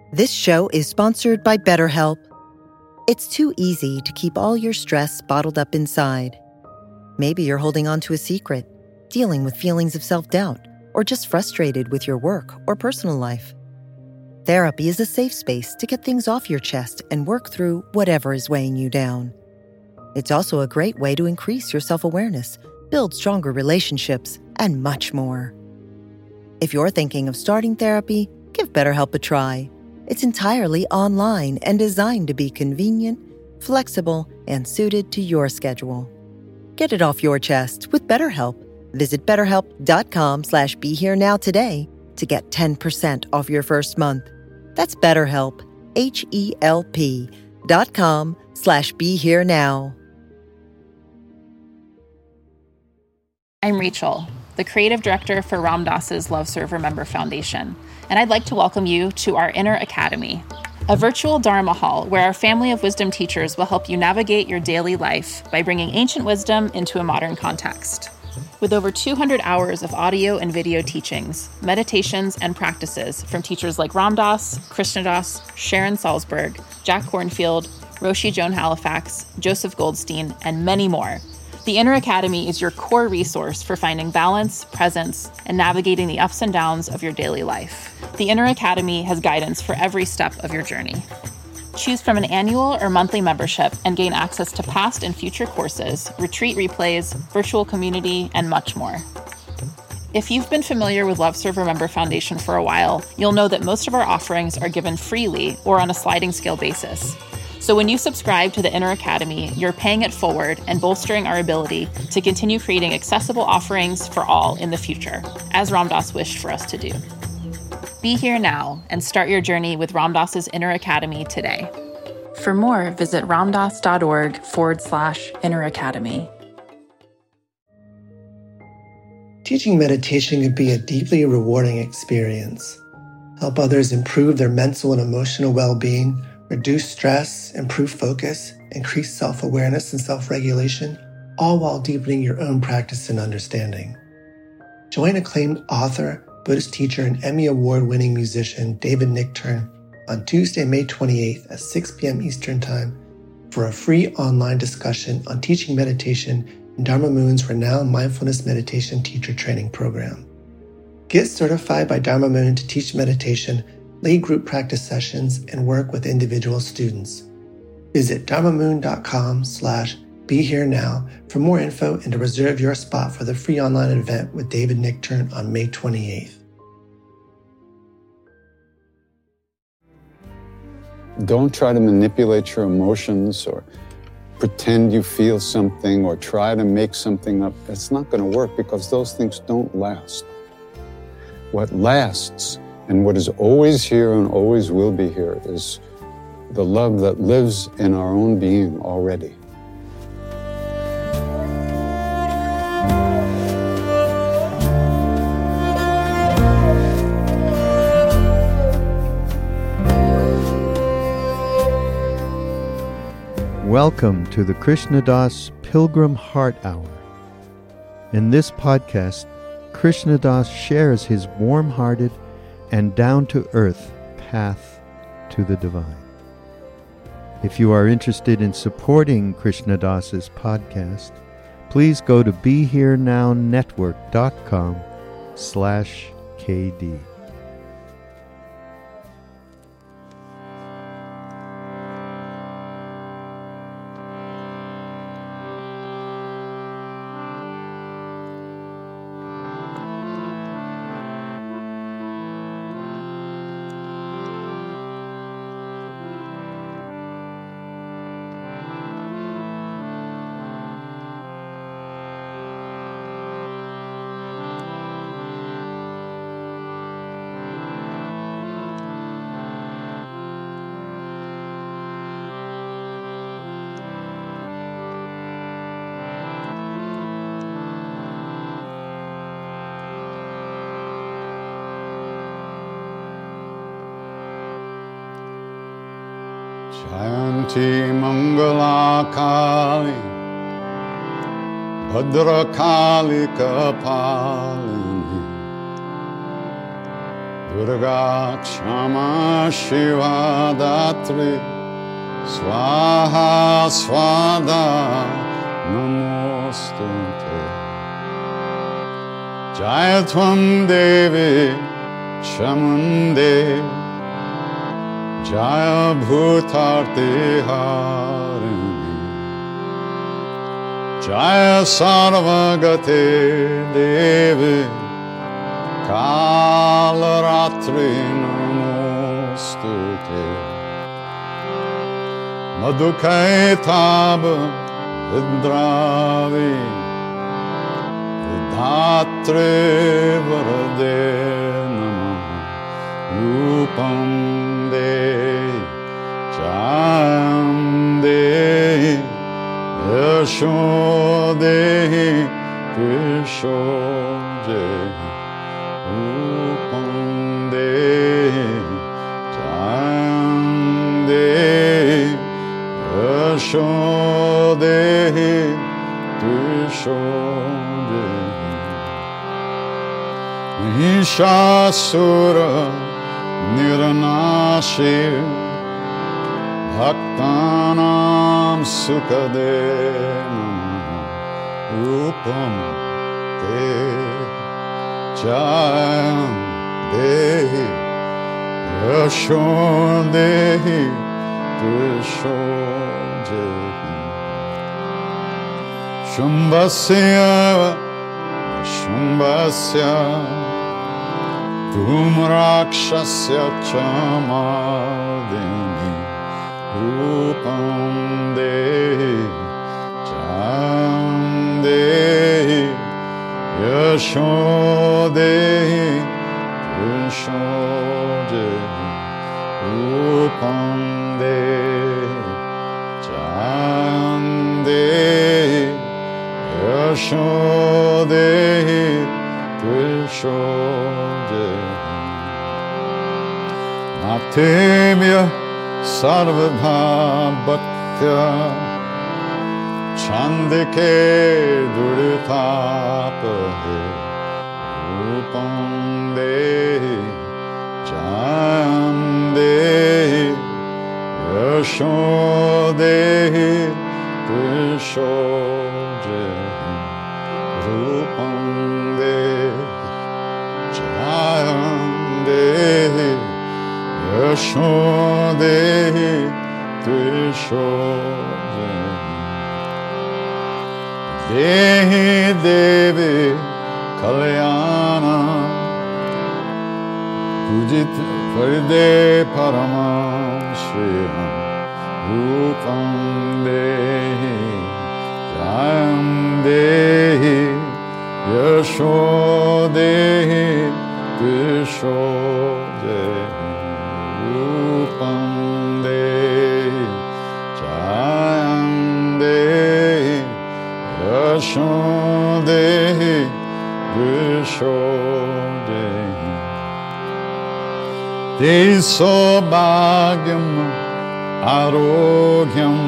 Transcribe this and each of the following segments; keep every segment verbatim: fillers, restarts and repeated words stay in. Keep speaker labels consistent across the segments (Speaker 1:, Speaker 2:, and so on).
Speaker 1: This show is sponsored by BetterHelp. It's too easy to keep all your stress bottled up inside. Maybe you're holding on to a secret, dealing with feelings of self-doubt, or just frustrated with your work or personal life. Therapy is a safe space to get things off your chest and work through whatever is weighing you down. It's also a great way to increase your self-awareness, build stronger relationships, and much more. If you're thinking of starting therapy, give BetterHelp a try. It's entirely online and designed to be convenient, flexible, and suited to your schedule. Get it off your chest with BetterHelp. Visit betterhelp.com slash be here now today to get ten percent off your first month. That's BetterHelp, H-E-L-P dot com slash be here now.
Speaker 2: I'm Rachel, the creative director for Ram Dass's Love Serve Remember Foundation, and I'd like to welcome you to our Inner Academy, a virtual Dharma hall where our family of wisdom teachers will help you navigate your daily life by bringing ancient wisdom into a modern context. With over two hundred hours of audio and video teachings, meditations, and practices from teachers like Ram Dass, Krishna Das, Sharon Salzberg, Jack Kornfield, Roshi Joan Halifax, Joseph Goldstein, and many more, the Inner Academy is your core resource for finding balance, presence, and navigating the ups and downs of your daily life. The Inner Academy has guidance for every step of your journey. Choose from an annual or monthly membership and gain access to past and future courses, retreat replays, virtual community, and much more. If you've been familiar with Love Serve Remember Foundation for a while, you'll know that most of our offerings are given freely or on a sliding scale basis. So when you subscribe to the Inner Academy, you're paying it forward and bolstering our ability to continue creating accessible offerings for all in the future, as Ram Dass wished for us to do. Be here now and start your journey with Ram Dass's Inner Academy today. For more, visit ramdass.org forward slash Inner Academy.
Speaker 3: Teaching meditation can be a deeply rewarding experience. Help others improve their mental and emotional well-being, reduce stress, improve focus, increase self-awareness and self-regulation, all while deepening your own practice and understanding. Join acclaimed author, Buddhist teacher, and Emmy Award-winning musician David Nichtern on Tuesday, May twenty-eighth at six p.m. Eastern Time for a free online discussion on teaching meditation in Dharma Moon's renowned mindfulness meditation teacher training program. Get certified by Dharma Moon to teach meditation, lead group practice sessions, and work with individual students. Visit dharmamoon.com slash be here now for more info and to reserve your spot for the free online event with David Nichtern on May twenty-eighth.
Speaker 4: Don't try to manipulate your emotions or pretend you feel something or try to make something up. It's not going to work because those things don't last. What lasts and what is always here and always will be here is the love that lives in our own being already.
Speaker 5: Welcome to the Krishna Das Pilgrim Heart Hour. In this podcast, Krishna Das shares his warm-hearted and down-to-earth path to the divine. If you are interested in supporting Krishna Das's podcast, please go to BeHereNowNetwork.com slash KD.
Speaker 4: Jayanti Mangala Kali Bhadra Kali Kapalini Durga Kshama Shiva Datri Swaha Swada Namostute Jayatvam Devi Chamunde Jaya Bhutarti Harini Jaya Sarvagate Devi Kalaratri Namostute Madhukai-tab Vidravi Vidhatre Varade Namaha Rupam De Jayam De Yasho De Krisho Je Rupam De Jayam De Yasho Dehi Krisho Dehi Mahishasura Niranashi Bhaktanam Sukade Namaha Rupam Te Jayam Dehi Yasho Dehi Krisho Dehi Shumbhasya Shumbhasya Dhumrakshasya Chamadini Rupam Dehi Jayam Dehi Yasho Dehi Krisho Dehi Rupam Dehi Jayam Dehi Yasho Dehi Krisho Dehi Natemya Sarvadha Bhaktya Chandike Duritapahe Rupam Dehi Jayam Dehi Yasho Dehi Krisho Dehi Rupam Dehi Jayam Dehi Yasho Dehi Krisho Dehi Dehi Devi Kalyana Pujit Varde Paramam Shriram Rupam Dehi Jayam Dehi Yasho Dehi Krisho Dehi Rupam Dehi Jayam Dehi Yasho Dehi Krisho Dehi Dehi Sobhagyam Arogyam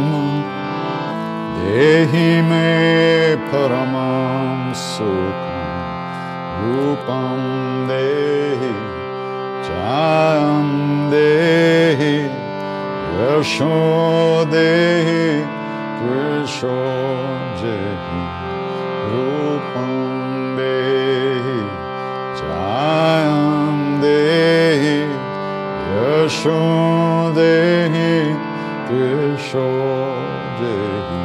Speaker 4: Dehi Me Paramam Sukham Rupam Dehi Jayam Dehi Yasho Dehi Krisho Dehi Rupam Dehi Jayam Dehi Yasho Dehi Krisho Dehi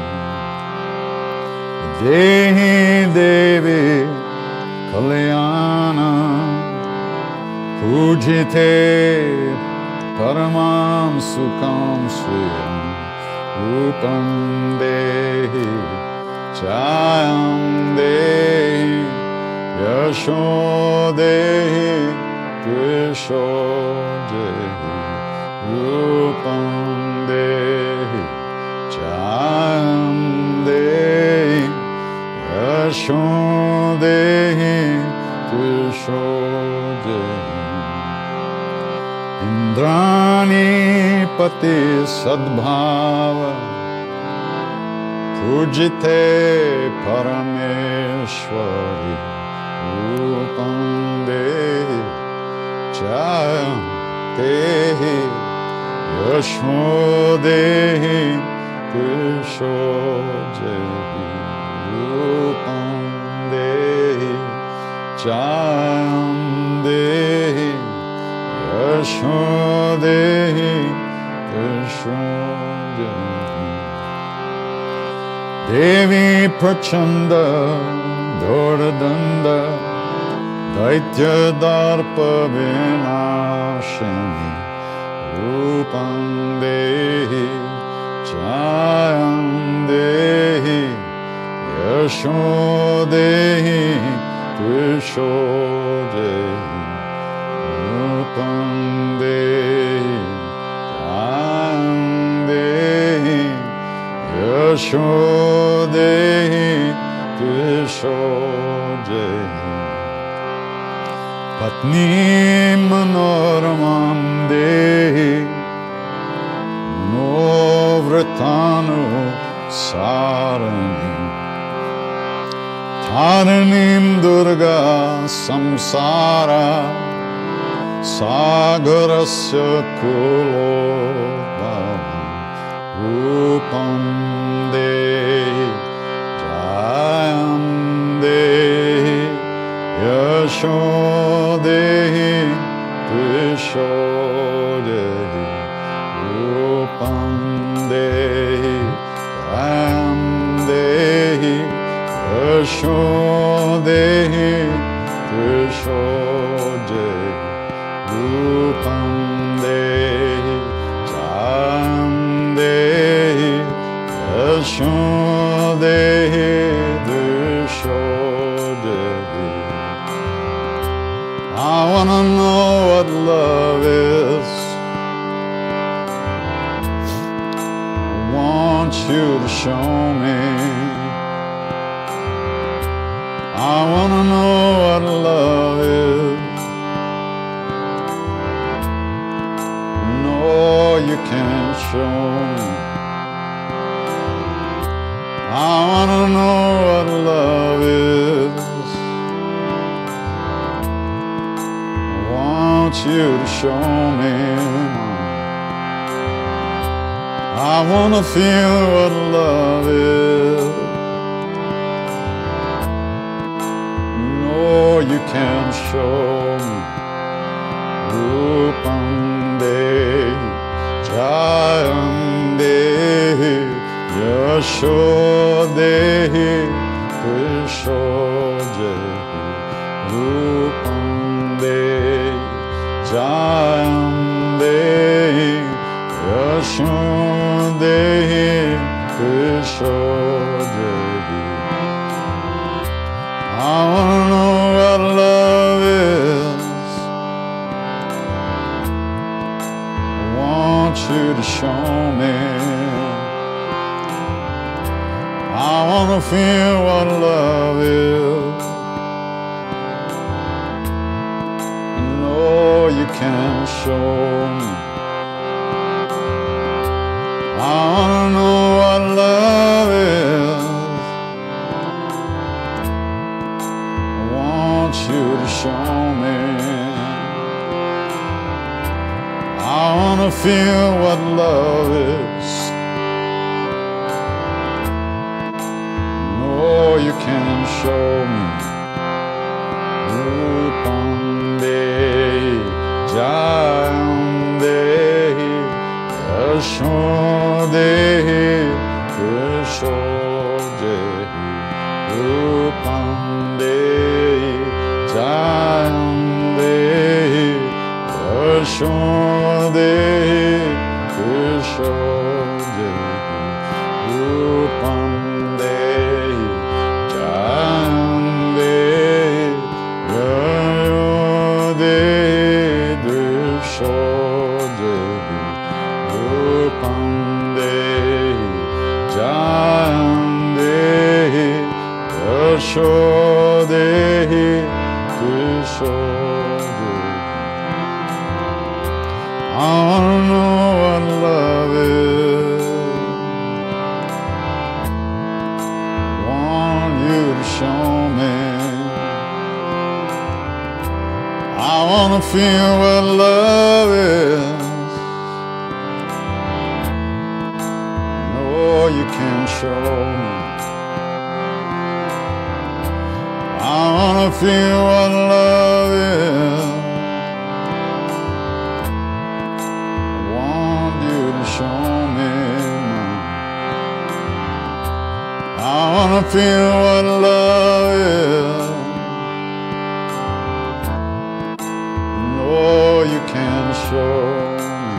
Speaker 4: Dehi Devi Kalyana Pujite Paramam Sukham Shriyam Rupam Dehi Jayam Dehi Yasho Dehi Krisho Dehi Rupam Dehi Jayam Dehi Yasho Dehi Krisho Dehi Indrani Pati Sadbhava Pujite Parameshwari Rupam Dehi Jayantehi Yashodehi Krishodehi Rupam Dehi Jayantehi Yashodehi Krishodehi Devi Prachanda Doradanda Daitya Darpa Vinashini Rupam Dehi Jayam Dehi Yashodehi Krishodehi Rupam Dehi Jayam Dehi Yashodehi Krishodehi Patni Manoramam Dehi Novratanu Sarani Taranim Durga Samsara Sagarasya Kulobhava Rupam Dehi Jayam Dehi Yashodehi Krishodehi Rupam Dehi Jayam Dehi Yashodehi Krishodehi Rupam Dehi Jayam Dehi Yashodehi Krishodehi I wanna know what love is. I want you to show me. I wanna know what love is. No, you can't show me. I wanna know what love is. You to show me. I wanna feel what love is. No, you can't show me. Rupam Dehi Jayam Dehi Yashodehi Krishodehi Rupam Dehi Jayam Dehi Yashodehi Krishodehi I wanna know what love is. I want you to show me. I wanna feel what love is. You can't show me. I wanna know what love is. I want you to show me. I wanna feel what love is. No, you can't show me. Rupam Dehi Jayam Dehi Yashodehi Krishodehi Rupam Dehi Jayam Dehi Yashodehi Krishodehi Rupam Dehi Jayam Dehi Yashodehi Rupam Dehi Jayam Dehi Yashodehi Krishodehi I wanna know what love is. Want you to show me. I wanna feel what feel what love is. I want you to show me now. I wanna feel what love is. No, you can't show me.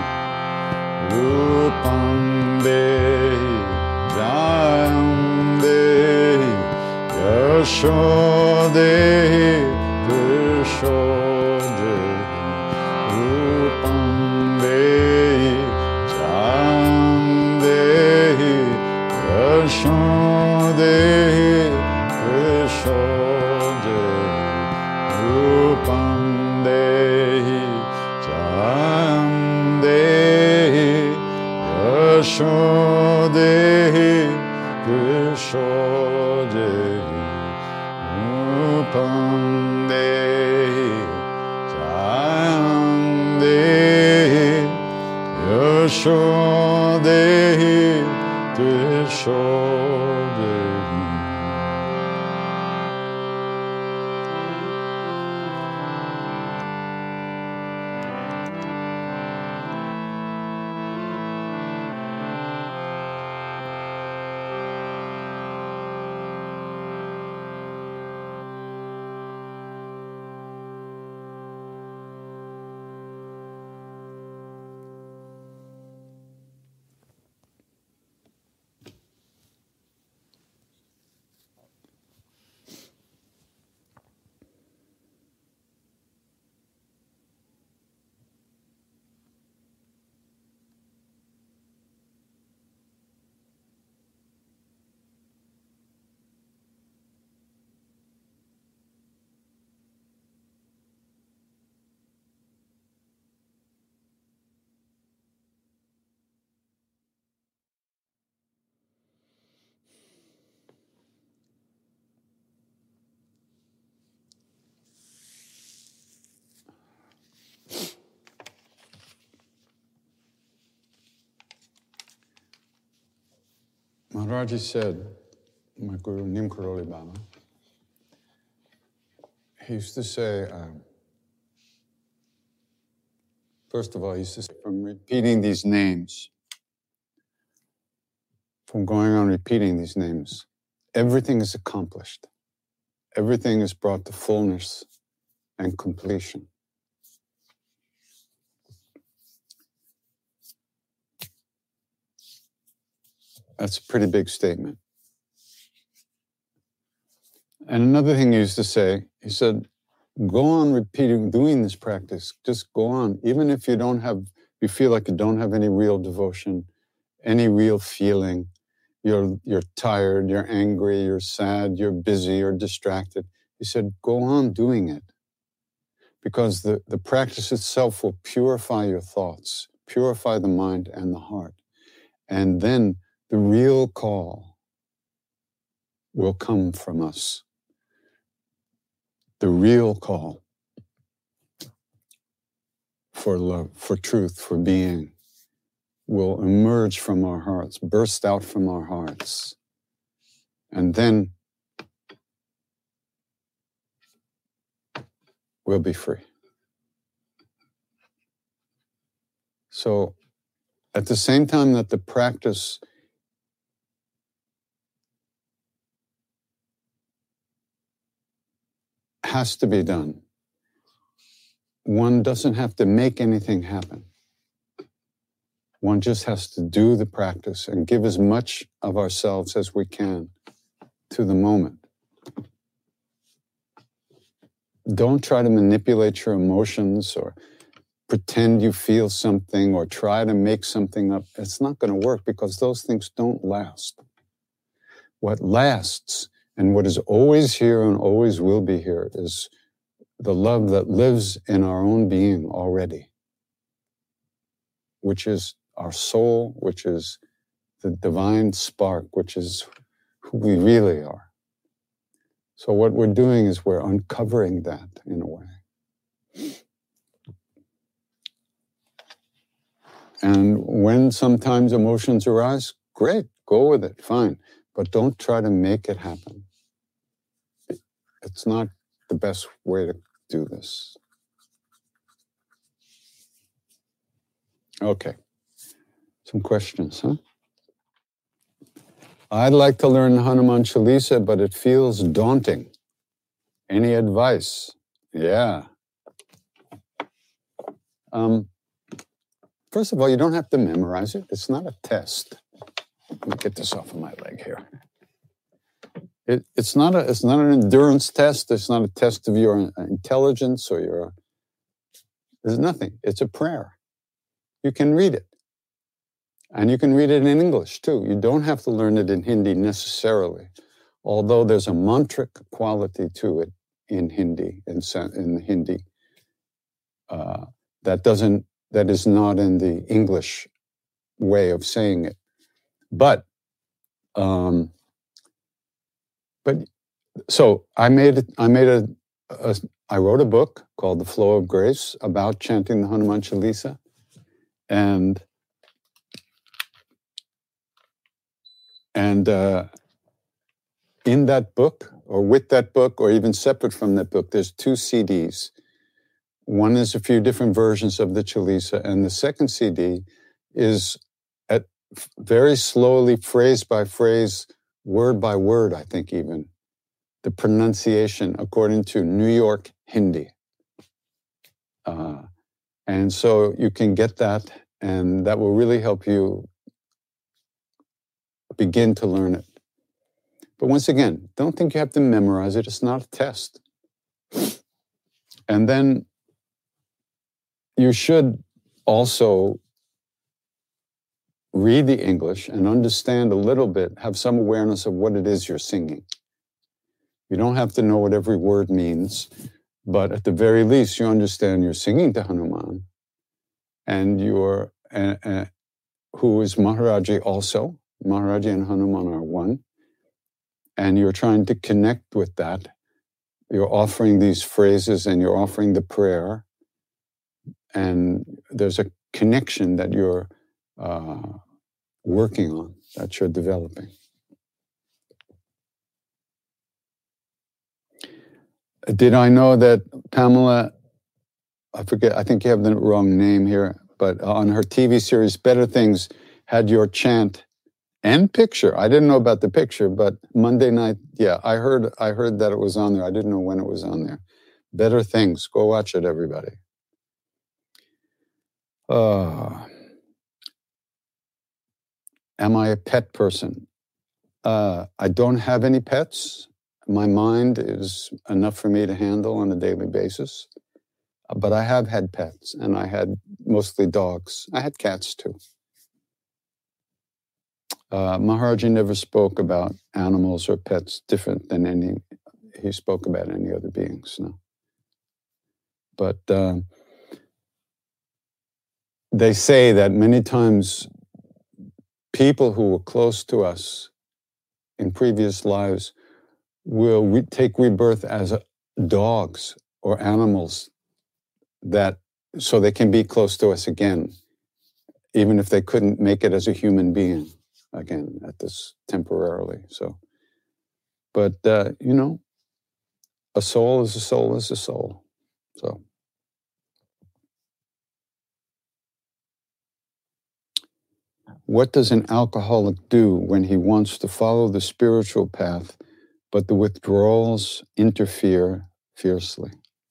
Speaker 4: Rupam Dehi, Jayam Dehi, Yashodehi, Krishodehi, Rupam Dehi, Jayam Dehi, Yashodehi, Krishodehi, Rupam Dehi, Jayam Dehi, Yashodehi, Krishodehi, Rupam Dehi, Jayam Dehi, Yashodehi, Krishodehi. Maharaji said, my guru Neem Karoli Baba, he used to say, um, first of all, he used to say, from repeating these names, from going on repeating these names, everything is accomplished. Everything is brought to fullness and completion. That's a pretty big statement. And another thing he used to say, he said, go on repeating, doing this practice, just go on. Even if you don't have, you feel like you don't have any real devotion, any real feeling, you're, you're tired, you're angry, you're sad, you're busy, you're distracted. He said, go on doing it. Because the, the practice itself will purify your thoughts, purify the mind and the heart. And then the real call will come from us. The real call for love, for truth, for being will emerge from our hearts, burst out from our hearts. And then we'll be free. So at the same time that the practice has to be done, one doesn't have to make anything happen. One just has to do the practice and give as much of ourselves as we can to the moment. Don't try to manipulate your emotions or pretend you feel something or try to make something up. It's not going to work because those things don't last. What lasts and what is always here and always will be here is the love that lives in our own being already, which is our soul, which is the divine spark, which is who we really are. So what we're doing is we're uncovering that in a way. And when sometimes emotions arise, great, go with it, fine. But don't try to make it happen. It's not, the best way to do this. Okay. Some questions, huh? I'd like to learn Hanuman Chalisa, but it feels daunting. Any advice? Yeah. Um, first of all, you don't have to memorize it. It's not a test. Let me get this off of my leg here. It, it's not a. It's not an endurance test. It's not a test of your intelligence or your. There's nothing. It's a prayer. You can read it, and you can read it in English too. You don't have to learn it in Hindi necessarily, although there's a mantric quality to it in Hindi. In, in Hindi, uh, that doesn't. That is not in the English way of saying it, but. Um, But so I made it. I made a, a. I wrote a book called The Flow of Grace about chanting the Hanuman Chalisa, and and uh, in that book, or with that book, or even separate from that book, there's two C Ds. One is a few different versions of the Chalisa, and the second C D is at very slowly, phrase by phrase. Word by word, I think even, the pronunciation according to New York Hindi. Uh, and so you can get that, and that will really help you begin to learn it. But once again, don't think you have to memorize it. It's not a test. And then you should also read the English and understand a little bit, have some awareness of what it is you're singing. You don't have to know what every word means, but at the very least, you understand you're singing to Hanuman, and you're, uh, uh, who is Maharaji also. Maharaji and Hanuman are one, and you're trying to connect with that. You're offering these phrases, and you're offering the prayer, and there's a connection that you're uh, working on, that you're developing. Did I know that Pamela, I forget, I think you have the wrong name here, but on her T V series, Better Things, had your chant and picture. I didn't know about the picture, but Monday night, yeah, I heard I heard that it was on there. I didn't know when it was on there. Better Things. Go watch it, everybody. Uh, am I a pet person? Uh, I don't have any pets. My mind is enough for me to handle on a daily basis. But I have had pets, and I had mostly dogs. I had cats too. Uh, Maharaji never spoke about animals or pets different than any, he spoke about any other beings, no. But uh, they say that many times people who were close to us in previous lives will re- take rebirth as uh, dogs or animals, that so they can be close to us again, even if they couldn't make it as a human being again at this temporarily. So, but uh, you know, a soul is a soul is a soul. So, what does an alcoholic do when he wants to follow the spiritual path, but the withdrawals interfere fiercely?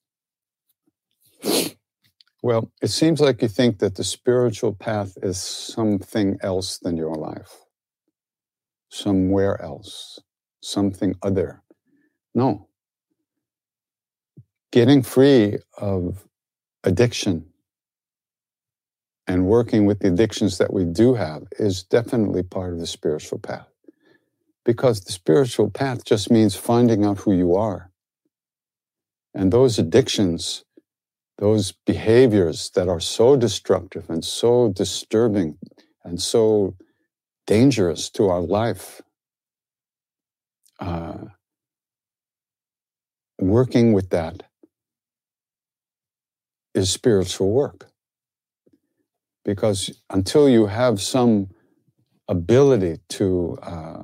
Speaker 4: Well, it seems like you think that the spiritual path is something else than your life, somewhere else, something other. No. Getting free of addiction and working with the addictions that we do have is definitely part of the spiritual path. Because the spiritual path just means finding out who you are. And those addictions, those behaviors that are so destructive and so disturbing and so dangerous to our life, uh, working with that is spiritual work. Because until you have some ability to uh,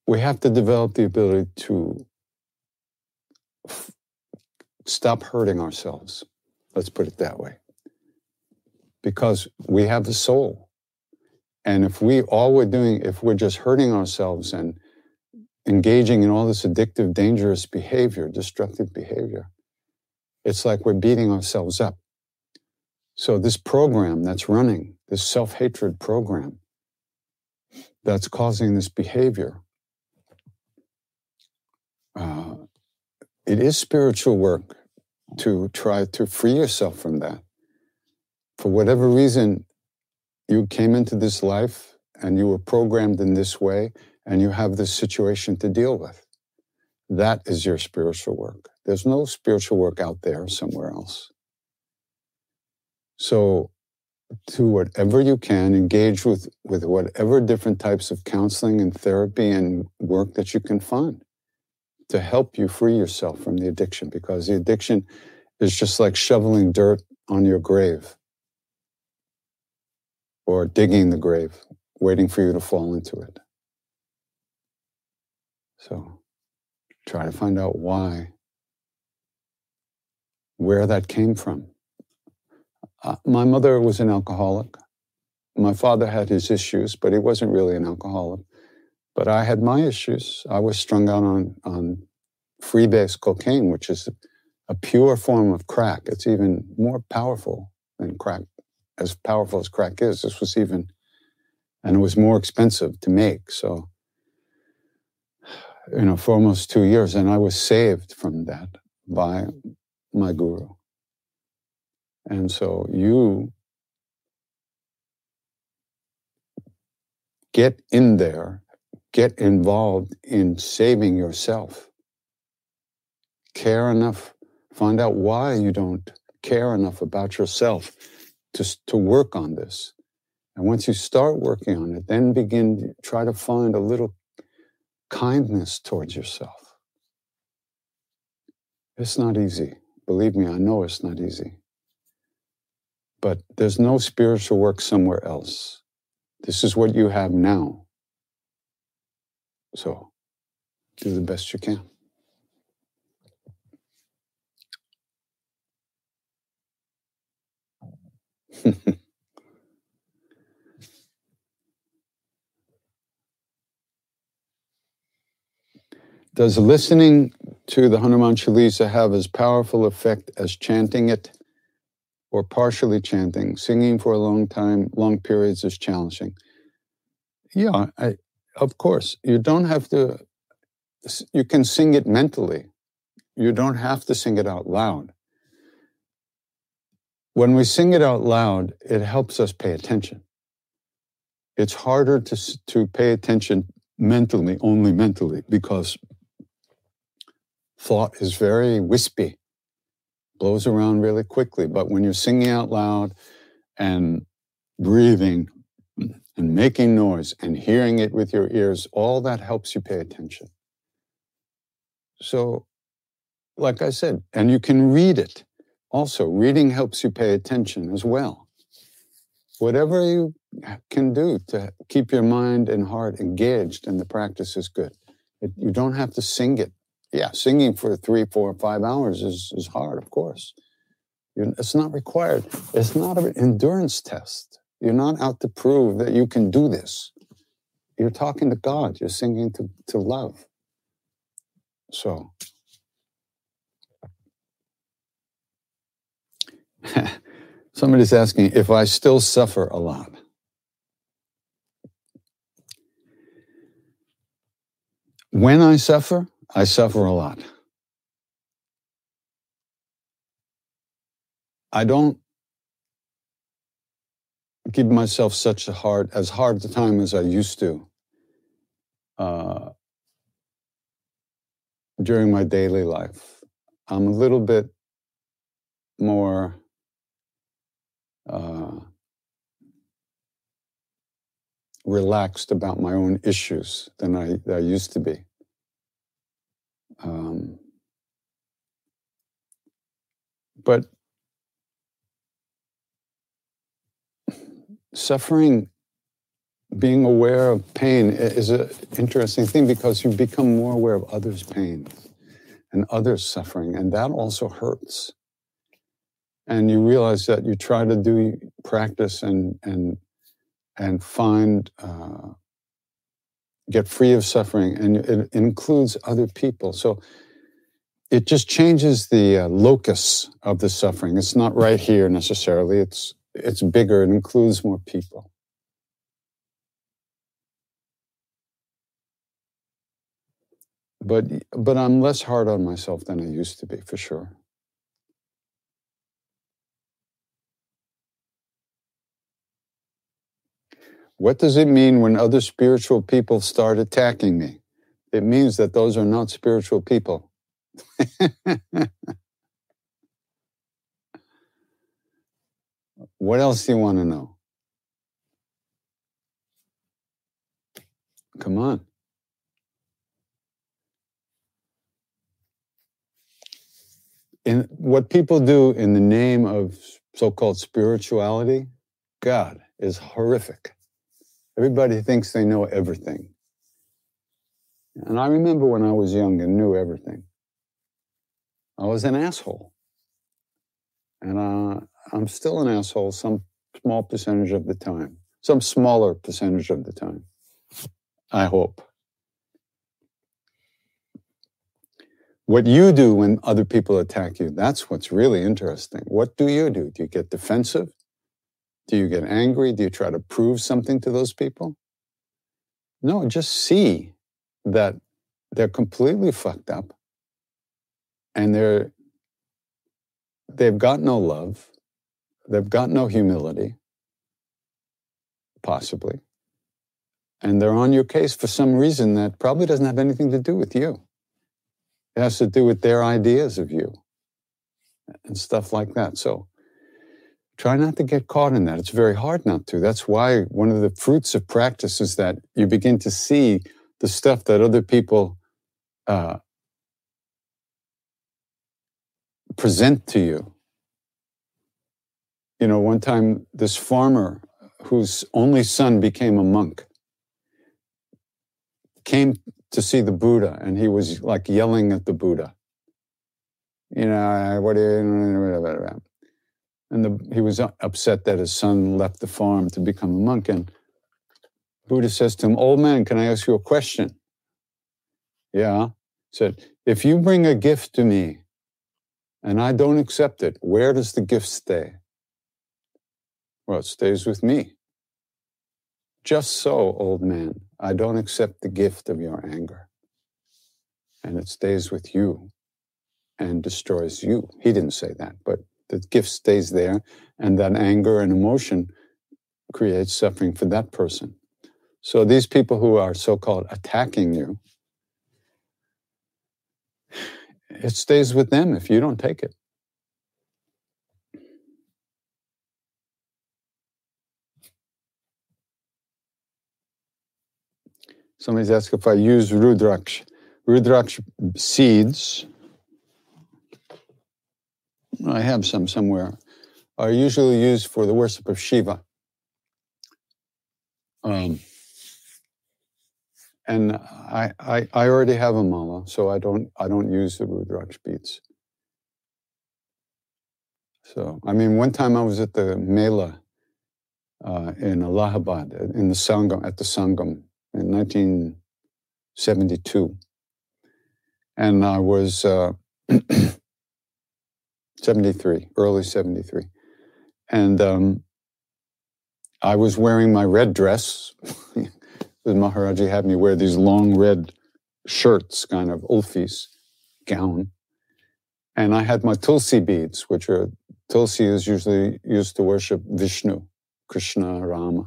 Speaker 4: we have to develop the ability to f- stop hurting ourselves. Let's put it that way. Because we have a soul. And if we, all we're doing, if we're just hurting ourselves and engaging in all this addictive, dangerous behavior, destructive behavior, it's like we're beating ourselves up. So this program that's running, this self-hatred program that's causing this behavior, uh, it is spiritual work to try to free yourself from that. For whatever reason, you came into this life and you were programmed in this way and you have this situation to deal with. That is your spiritual work. There's no spiritual work out there somewhere else. So do whatever you can, engage with, with whatever different types of counseling and therapy and work that you can find to help you free yourself from the addiction, because the addiction is just like shoveling dirt on your grave or digging the grave, waiting for you to fall into it. So try to find out why, where that came from. Uh, my mother was an alcoholic. My father had his issues, but he wasn't really an alcoholic. But I had my issues. I was strung out on, on freebase cocaine, which is a pure form of crack. It's even more powerful than crack. As powerful as crack is, this was even, and it was more expensive to make. So, you know, for almost two years, and I was saved from that by my guru. And so you get in there, get involved in saving yourself. Care enough, find out why you don't care enough about yourself to, to work on this. And once you start working on it, then begin, try to find a little kindness towards yourself. It's not easy. Believe me, I know it's not easy. But there's no spiritual work somewhere else. This is what you have now. So do the best you can. Does listening to the Hanuman Chalisa have as powerful effect as chanting it, or partially chanting? Singing for a long time, long periods is challenging. Yeah, I, of course. You don't have to, you can sing it mentally. You don't have to sing it out loud. When we sing it out loud, it helps us pay attention. It's harder to, to pay attention mentally, only mentally, because thought is very wispy, blows around really quickly. But when you're singing out loud and breathing and making noise and hearing it with your ears, all that helps you pay attention. So, like I said, and you can read it. Also, reading helps you pay attention as well. Whatever you can do to keep your mind and heart engaged in the practice is good. It, you don't have to sing it. Yeah, singing for three, four, five hours is, is hard, of course. You're, it's not required. It's not an endurance test. You're not out to prove that you can do this. You're talking to God. You're singing to, to love. So, somebody's asking if I still suffer a lot. When I suffer, I suffer a lot. I don't give myself such a hard, as hard a time as I used to uh, during my daily life. I'm a little bit more uh, relaxed about my own issues than I, than I used to be. Um, but suffering being aware of pain is an interesting thing because you become more aware of others' pain and others' suffering, and that also hurts. And you realize that you try to do practice and and and find uh, get free of suffering, and it includes other people. So it just changes the uh, locus of the suffering. It's not right here necessarily. It's it's bigger. It includes more people. But but I'm less hard on myself than I used to be, for sure. What does it mean when other spiritual people start attacking me? It means that those are not spiritual people. What else do you want to know? Come on. In what people do in the name of so-called spirituality, God, is horrific. Everybody thinks they know everything. And I remember when I was young and knew everything. I was an asshole. And uh, I'm still an asshole some small percentage of the time. Some smaller percentage of the time. I hope. What you do when other people attack you, that's what's really interesting. What do you do? Do you get defensive? Do you get angry? Do you try to prove something to those people? No, just see that they're completely fucked up and they're, they've got no love. They've got no humility, possibly. And they're on your case for some reason that probably doesn't have anything to do with you. It has to do with their ideas of you and stuff like that. So try not to get caught in that. It's very hard not to. That's why one of the fruits of practice is that you begin to see the stuff that other people uh, present to you. You know, one time this farmer whose only son became a monk came to see the Buddha, and he was like yelling at the Buddha. You know, what do you... And the, he was upset that his son left the farm to become a monk. And Buddha says to him, "Old man, can I ask you a question?" "Yeah." He said, "If you bring a gift to me and I don't accept it, where does the gift stay?" "Well, it stays with me." "Just so, old man, I don't accept the gift of your anger. And it stays with you and destroys you." He didn't say that, but the gift stays there, and that anger and emotion creates suffering for that person. So these people who are so-called attacking you, it stays with them if you don't take it. Somebody's asked if I use Rudraksh. Rudraksh seeds, I have some somewhere, are usually used for the worship of Shiva. Um, and I, I I already have a mala, so I don't I don't use the Rudraksh beads. So I mean, one time I was at the Mela uh, in Allahabad in the Sangam at the Sangam in nineteen seventy-two, and I was. Uh, seventy-three, early seventy-three. And um, I was wearing my red dress. The Maharaji had me wear these long red shirts, kind of ulfis, gown. And I had my Tulsi beads, which are, Tulsi is usually used to worship Vishnu, Krishna, Rama.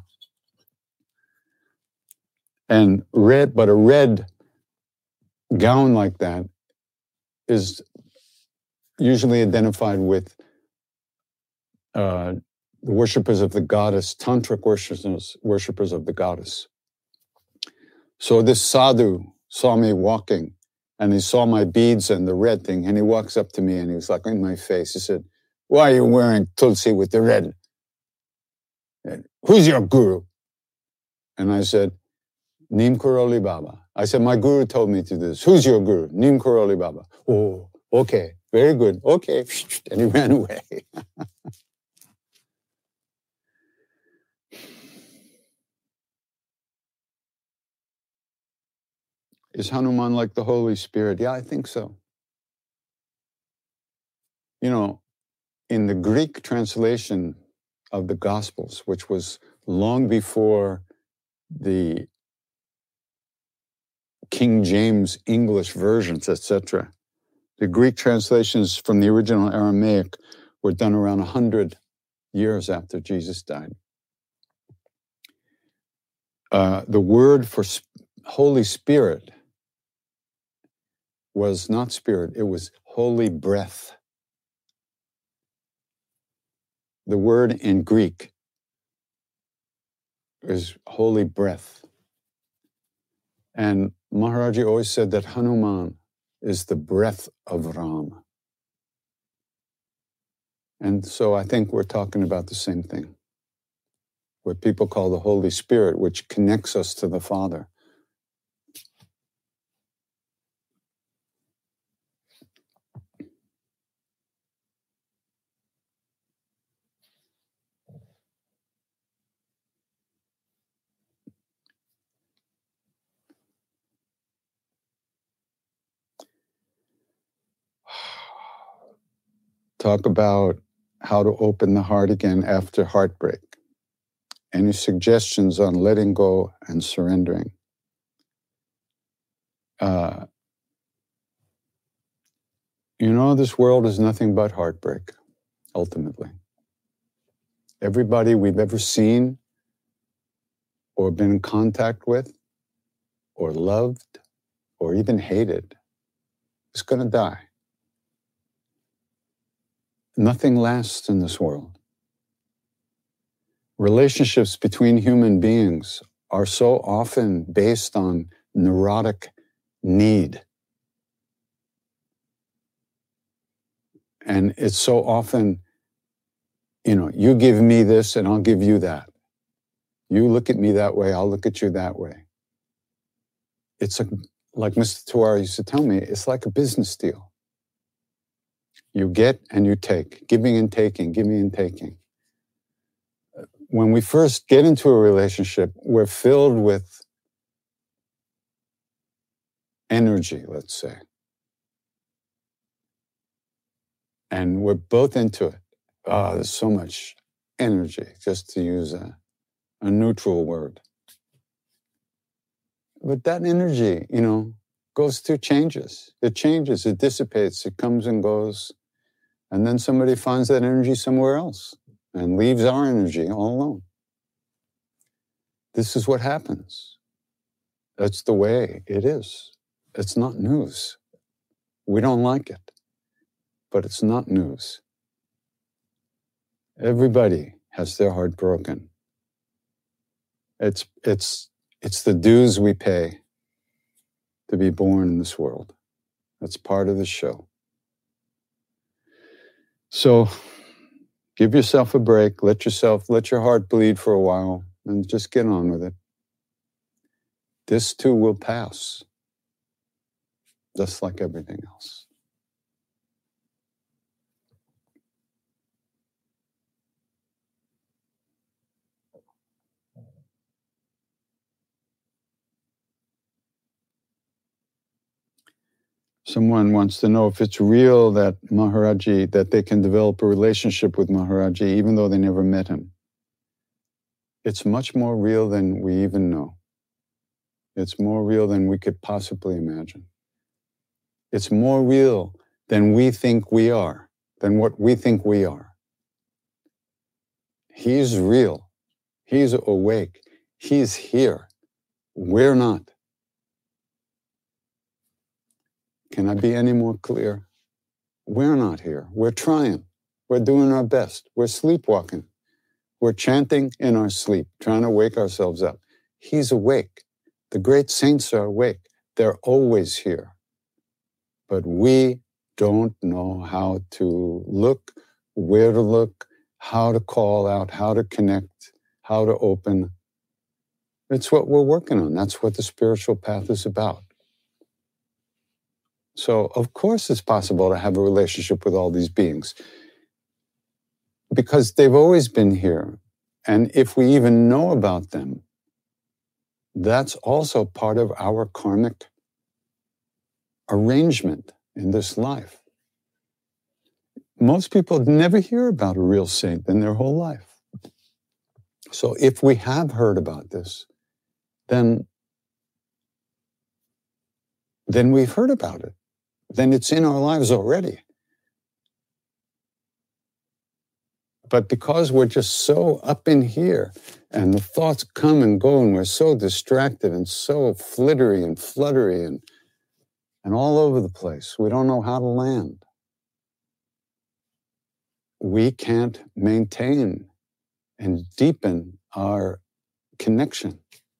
Speaker 4: And red, but a red gown like that is usually identified with uh, the worshippers of the goddess, tantric worshippers, worshippers of the goddess. So this sadhu saw me walking, and he saw my beads and the red thing, and he walks up to me and he was like in my face. He said, "Why are you wearing tulsi with the red? Who's your guru?" And I said, Neem Karoli Baba. I said, my guru told me to do this. Who's your guru? Neem Karoli Baba. Oh, okay, very good. Okay. And he ran away. Is Hanuman like the Holy Spirit? Yeah, I think so. You know, in the Greek translation of the Gospels, which was long before the King James English versions, et cetera, the Greek translations from the original Aramaic were done around one hundred years after Jesus died. Uh, the word for sp- Holy Spirit was not spirit, it was holy breath. The word in Greek is holy breath. And Maharaji always said that Hanuman is the breath of Ram. And so I think we're talking about the same thing. What people call the Holy Spirit, which connects us to the Father. Talk about how to open the heart again after heartbreak. Any suggestions on letting go and surrendering? Uh, you know, this world is nothing but heartbreak, ultimately. Everybody we've ever seen or been in contact with or loved or even hated is going to die. Nothing lasts in this world. Relationships between human beings are so often based on neurotic need. And it's so often, you know, you give me this and I'll give you that. You look at me that way, I'll look at you that way. It's a, like Mister Tawara used to tell me, it's like a business deal. You get and you take, giving and taking, giving and taking. When we first get into a relationship, we're filled with energy, let's say. And we're both into it. Oh, there's so much energy, just to use a, a neutral word. But that energy, you know, goes through changes. It changes, it dissipates, it comes and goes. And then somebody finds that energy somewhere else and leaves our energy all alone. This is what happens. That's the way it is. It's not news. We don't like it, but it's not news. Everybody has their heart broken. It's, it's, it's the dues we pay to be born in this world. That's part of the show. So give yourself a break, let yourself, let your heart bleed for a while, and just get on with it. This too will pass, just like everything else. Someone wants to know if it's real that Maharaji, that they can develop a relationship with Maharaji even though they never met him. It's much more real than we even know. It's more real than we could possibly imagine. It's more real than we think we are, than what we think we are. He's real. He's awake. He's here. We're not. Can I be any more clear? We're not here. We're trying. We're doing our best. We're sleepwalking. We're chanting in our sleep, trying to wake ourselves up. He's awake. The great saints are awake. They're always here. But we don't know how to look, where to look, how to call out, how to connect, how to open. It's what we're working on. That's what the spiritual path is about. So, of course, it's possible to have a relationship with all these beings because they've always been here. And if we even know about them, that's also part of our karmic arrangement in this life. Most people never hear about a real saint in their whole life. So if we have heard about this, then, then we've heard about it. Then it's in our lives already. But because we're just so up in here and the thoughts come and go and we're so distracted and so flittery and fluttery and, and all over the place, we don't know how to land. We can't maintain and deepen our connection.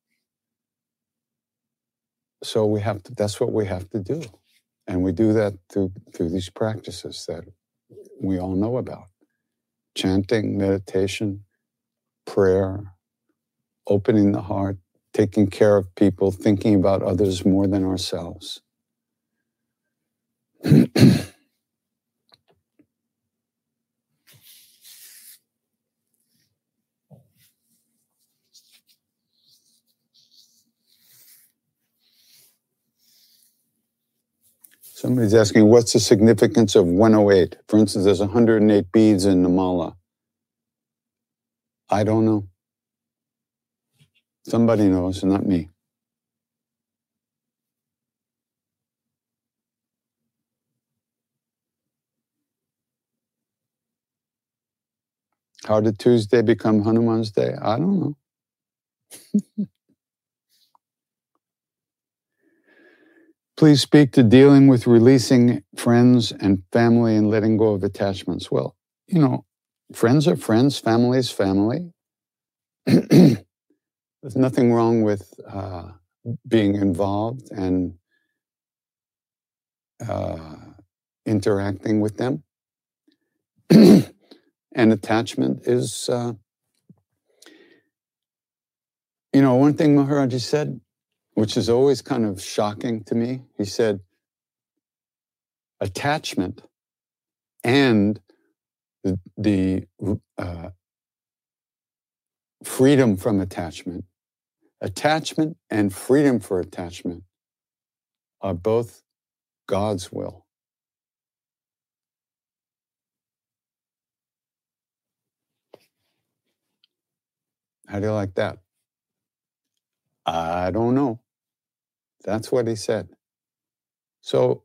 Speaker 4: So we have to, that's what we have to do. And we do that through, through these practices that we all know about. Chanting, meditation, prayer, opening the heart, taking care of people, thinking about others more than ourselves. Somebody's asking, what's the significance of one oh eight? For instance, there's one hundred eight beads in the mala. I don't know. Somebody knows, not me. How did Tuesday become Hanuman's Day? I don't know. Please speak to dealing with releasing friends and family and letting go of attachments. Well, you know, friends are friends, family is family. There's nothing wrong with uh, being involved and uh, interacting with them. And attachment is, uh, you know, one thing Maharaji said, which is always kind of shocking to me. He said, attachment and the, the uh, freedom from attachment, attachment and freedom for attachment are both God's will. How do you like that? I don't know. That's what he said. So,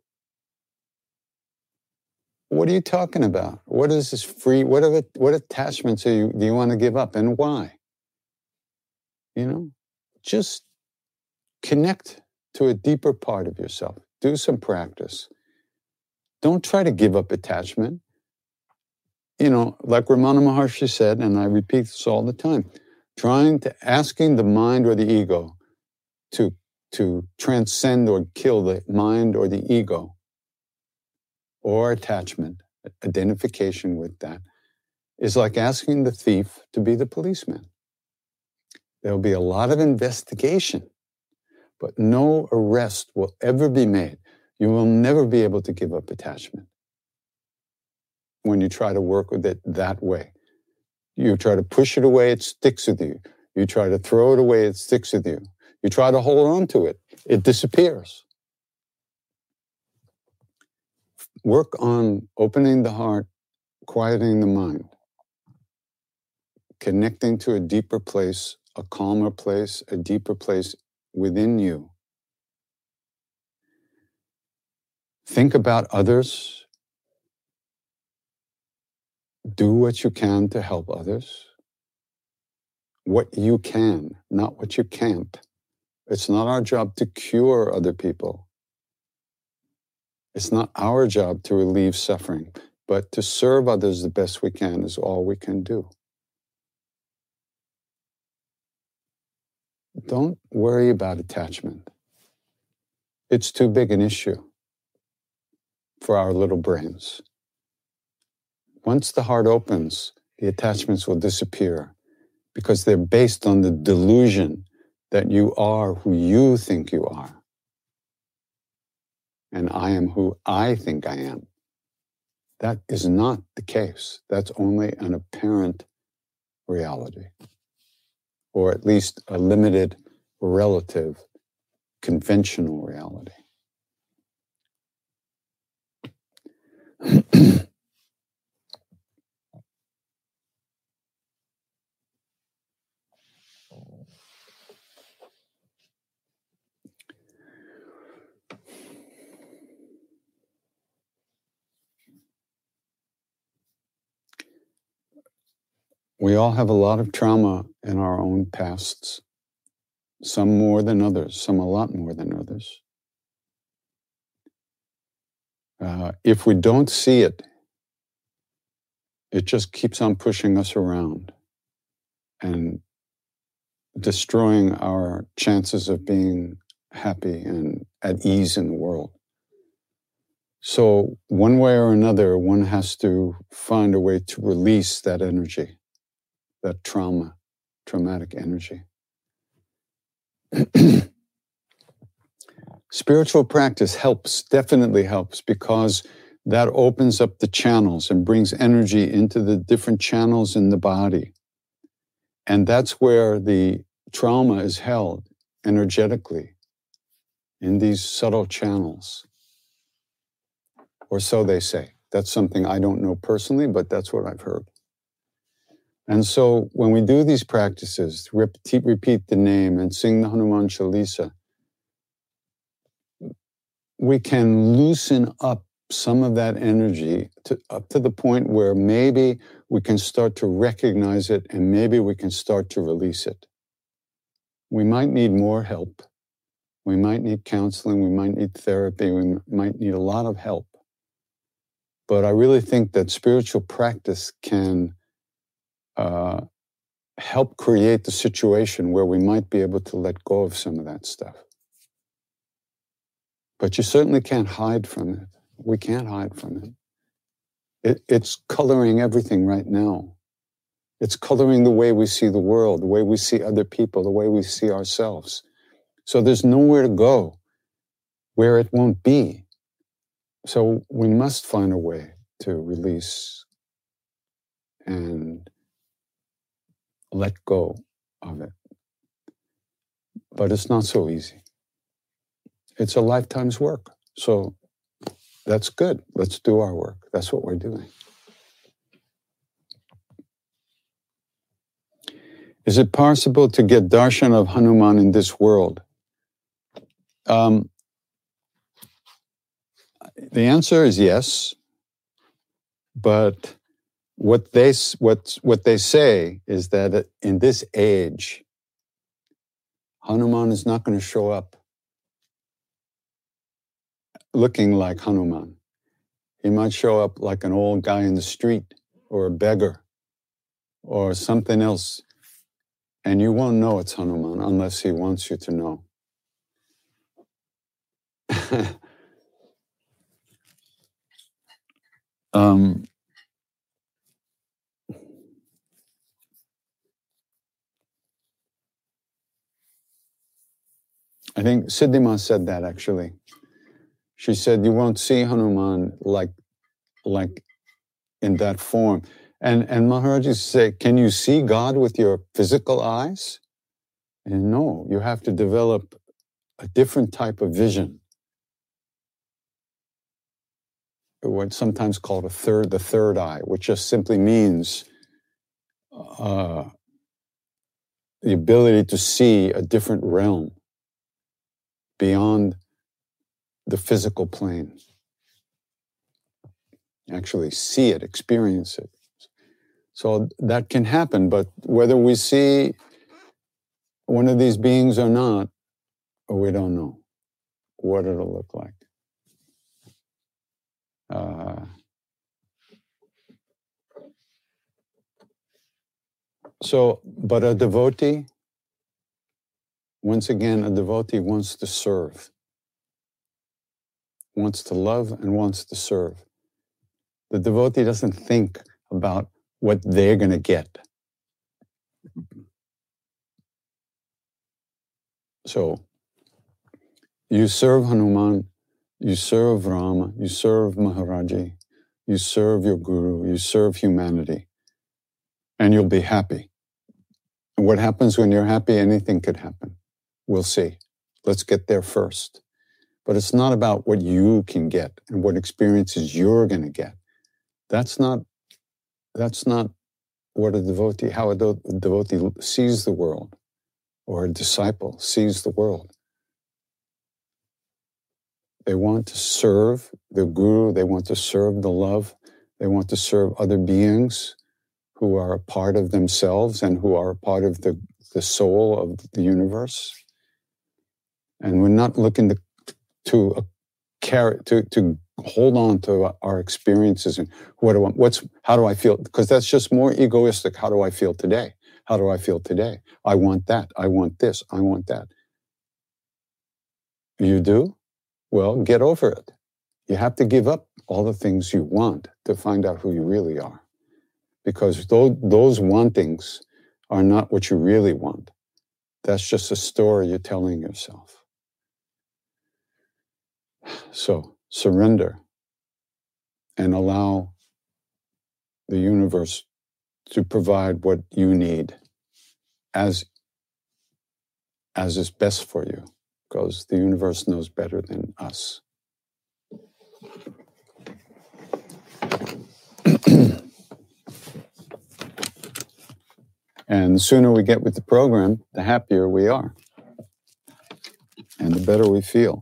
Speaker 4: what are you talking about? What is this free? What are it, what attachments are you, do you want to give up, and why? You know, just connect to a deeper part of yourself. Do some practice. Don't try to give up attachment. You know, like Ramana Maharshi said, and I repeat this all the time, trying to, asking the mind or the ego to, to transcend or kill the mind or the ego or attachment, identification with that, is like asking the thief to be the policeman. There'll be a lot of investigation, but no arrest will ever be made. You will never be able to give up attachment when you try to work with it that way. You try to push it away, it sticks with you. You try to throw it away, it sticks with you. You try to hold on to it, it disappears. Work on opening the heart, quieting the mind, connecting to a deeper place, a calmer place, a deeper place within you. Think about others. Do what you can to help others. What you can, not what you can't. It's not our job to cure other people. It's not our job to relieve suffering, but to serve others the best we can is all we can do. Don't worry about attachment. It's too big an issue for our little brains. Once the heart opens, the attachments will disappear because they're based on the delusion that you are who you think you are, and I am who I think I am. That is not the case. That's only an apparent reality, or at least a limited, relative, conventional reality. We all have a lot of trauma in our own pasts, some more than others, some a lot more than others. Uh, if we don't see it, it just keeps on pushing us around and destroying our chances of being happy and at ease in the world. So one way or another, one has to find a way to release that energy, that trauma, traumatic energy. Spiritual practice helps, definitely helps, because that opens up the channels and brings energy into the different channels in the body. And that's where the trauma is held energetically, in these subtle channels. Or so they say. That's something I don't know personally, but that's what I've heard. And so when we do these practices, repeat, repeat the name and sing the Hanuman Chalisa, we can loosen up some of that energy to, up to the point where maybe we can start to recognize it and maybe we can start to release it. We might need more help. We might need counseling. We might need therapy. We might need a lot of help. But I really think that spiritual practice can uh, help create the situation where we might be able to let go of some of that stuff. But you certainly can't hide from it. We can't hide from it. it. It's coloring everything right now. It's coloring the way we see the world, the way we see other people, the way we see ourselves. So there's nowhere to go where it won't be. So we must find a way to release and let go of it. But it's not so easy. It's a lifetime's work. So that's good. Let's do our work. That's what we're doing. Is it possible to get darshan of Hanuman in this world? Um, the answer is yes. But what they, what, what they say is that in this age, Hanuman is not going to show up looking like Hanuman. He might show up like an old guy in the street or a beggar or something else. And you won't know it's Hanuman unless he wants you to know. um, I think Siddhima said that actually. She said, you won't see Hanuman like, like in that form. And, and Maharaj used to say, can you see God with your physical eyes? And no, you have to develop a different type of vision. What's sometimes called a third, the third eye, which just simply means uh, the ability to see a different realm beyond the physical plane. Actually see it, experience it. So that can happen, but whether we see one of these beings or not, we don't know what it'll look like. Uh, so, but a devotee, once again, a devotee wants to serve, wants to love and wants to serve. The devotee doesn't think about what they're going to get. So you serve Hanuman, you serve Rama, you serve Maharaji, you serve your guru, you serve humanity, and you'll be happy. And what happens when you're happy? Anything could happen. We'll see. Let's get there first. But it's not about what you can get and what experiences you're going to get. That's not, that's not what a devotee, how a do- devotee sees the world, or a disciple sees the world. They want to serve the guru, they want to serve the love, they want to serve other beings who are a part of themselves and who are a part of the, the soul of the universe. And we're not looking to to uh, carry to to hold on to our experiences and what do I, what's how do I feel? Because that's just more egoistic. How do I feel today? How do I feel today? I want that. I want this. I want that. You do? Well, get over it. You have to give up all the things you want to find out who you really are. Because those, those wantings are not what you really want. That's just a story you're telling yourself. So surrender and allow the universe to provide what you need as, as is best for you, because the universe knows better than us. And the sooner we get with the program, the happier we are. And the better we feel.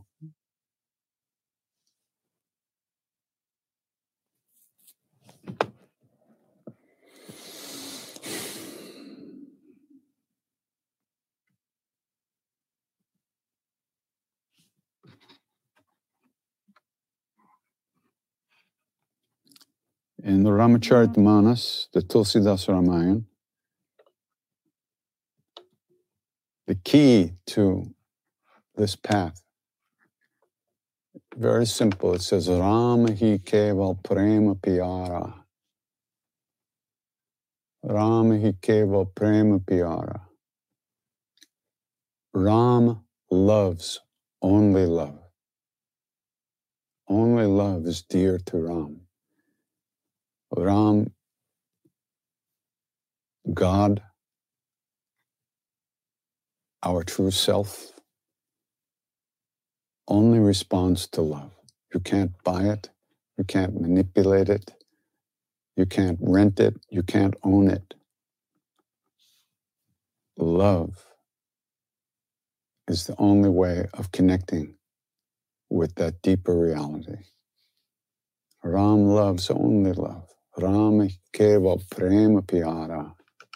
Speaker 4: In the Ramacharita-manas, the Tulsidas Ramayana, the key to this path, very simple. It says, Rama hi keval prema pyara. Rama hi keval prema pyara. Ram loves only love. Only love is dear to Ram. Ram, God, our true self, only responds to love. You can't buy it. You can't manipulate it. You can't rent it. You can't own it. Love is the only way of connecting with that deeper reality. Ram loves only love. Ram keval prema pyara.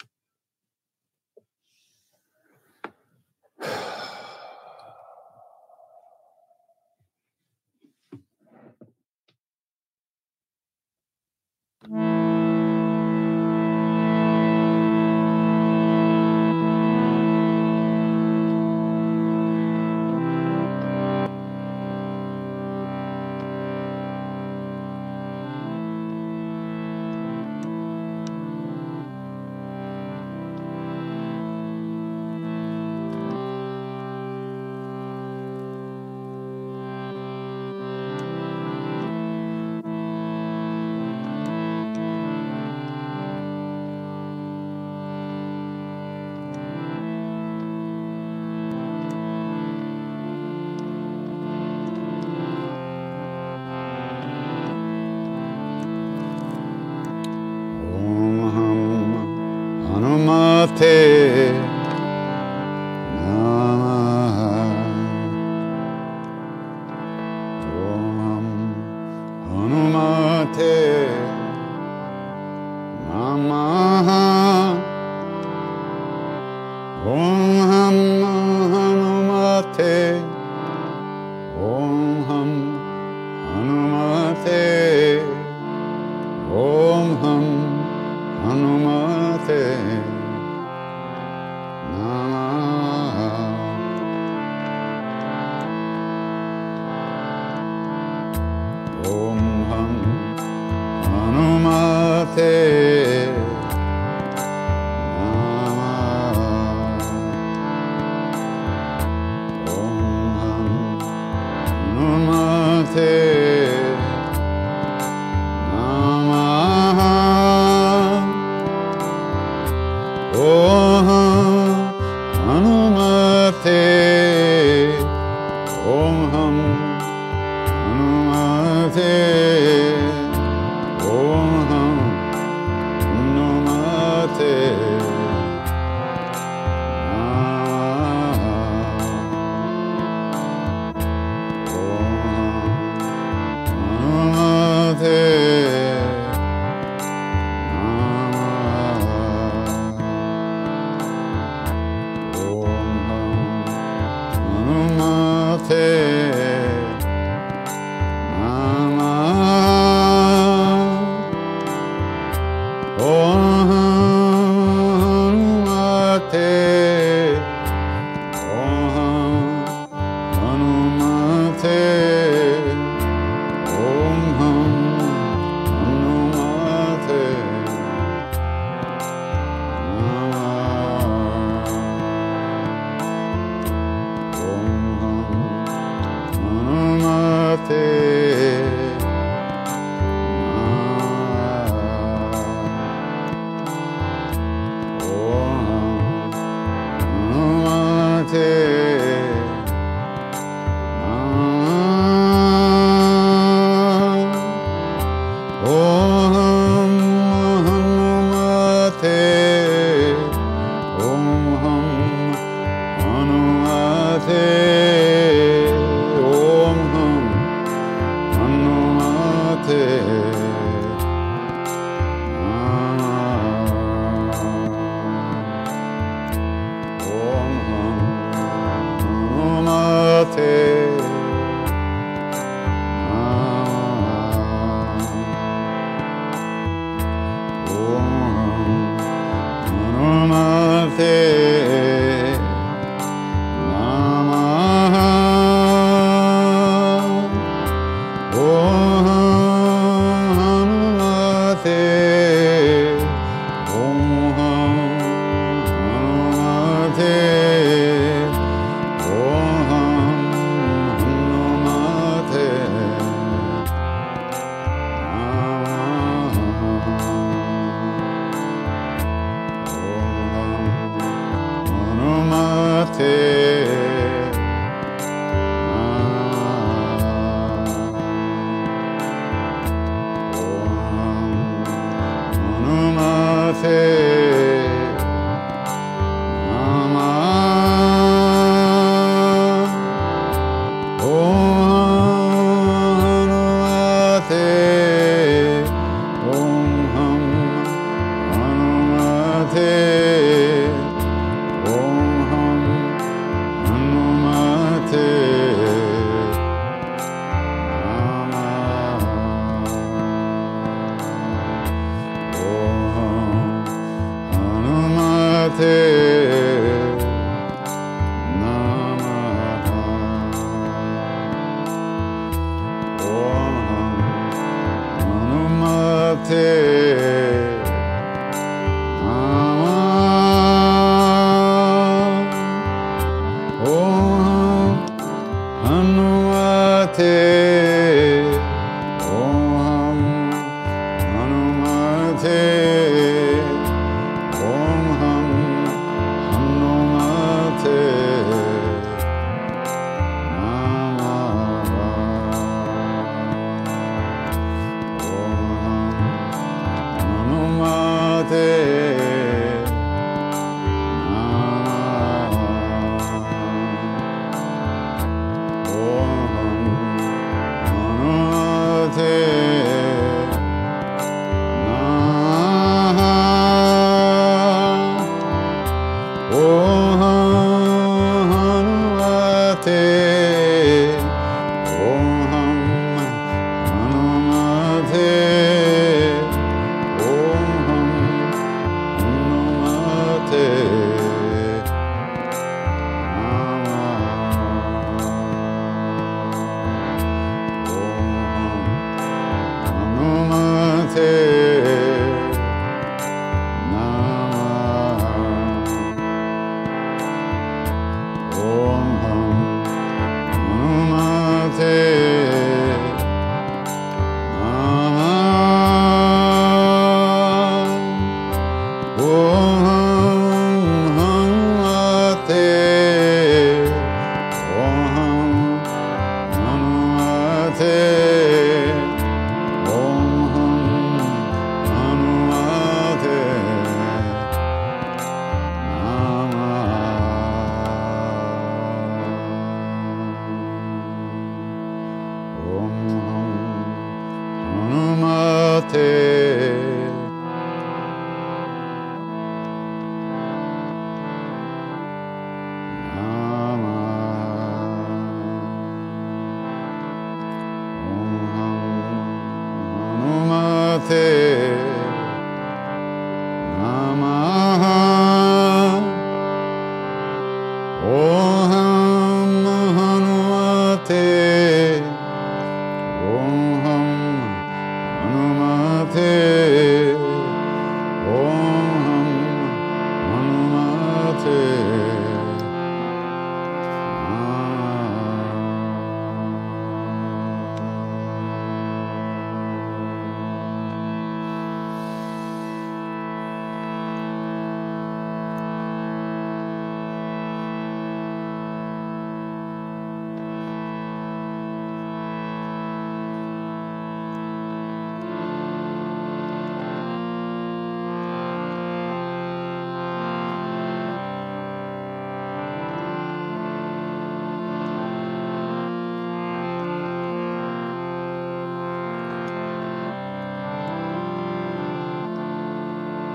Speaker 4: Hanumate Namah. Om Hanumate Namah. Om Hanumate. Om Ham Hanumate. Om Ham Hanumate Namah. Om Ham Hanumate Namah.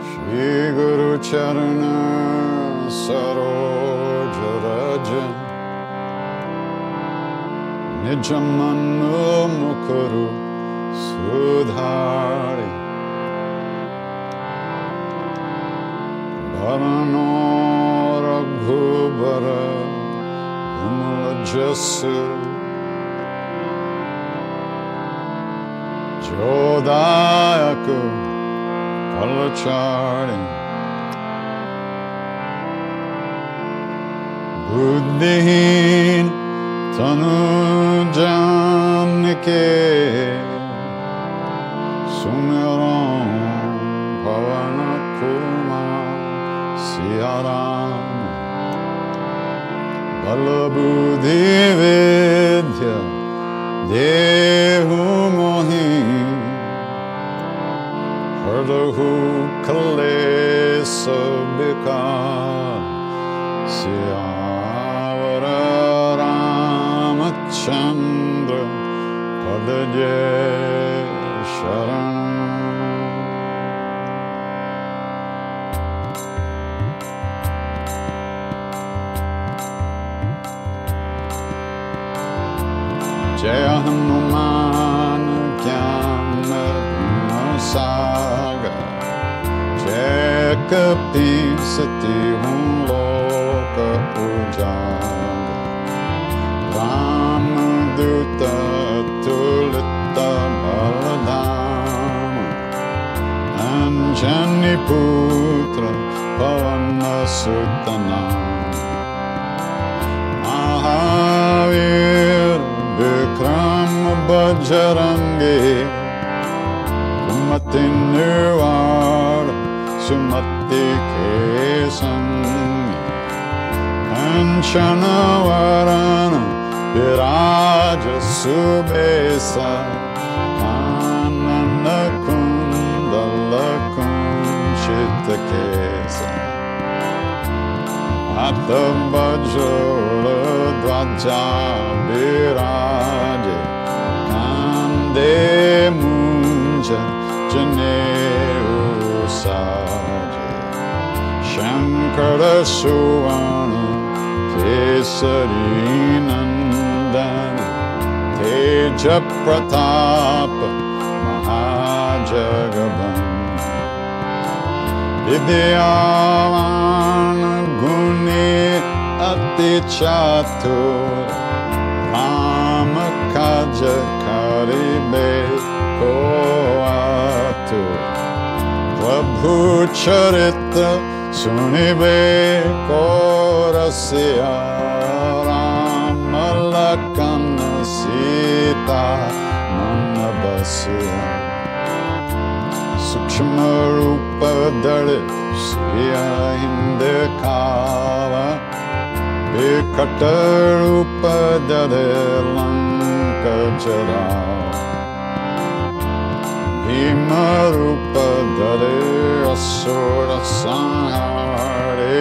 Speaker 4: Shri Guru Charana Saroja Raja Nijamanu Mukuru Sudhari Bharano Raghubara Umla Jasu Jodayaku Palachari Buddhihin Tanu Janike Sumiram Pavana Kumar Siyaram Balabuddhi Vidya Dehu Mohi Hardahu Kalesa Bikar Siyavara Ramachandra Padaje Sharan Jaya Hanuman Gyan Saga Jaya Kapil Sati Hum Loka Ujjaga Ramaduta Tulita Baladama Anjani Putra Pavana Sutana Mahavir Vikram Bajrangi Kumati Nirvana Sumati Kesangi Kanchana Varana Viraja Subesa Ananda Kundala Kunchita Kesa Atta Vajra Dvaja Viraja Kande Munja Janeu Saja Shankara Suvana Kesari Nandana Teja Pratapa Mahajagavan Vidyavana Guni Ati Chatur Rama Kaja Karibe Koatur Prabhu Charita Sunibe Korasya Rama Lakana Sita Manabasya Sukshma Rupa Dale Siya Hindekava Vikata Rupa Dale Lanka Jara Bhima Rupa Dale Asura Sanhare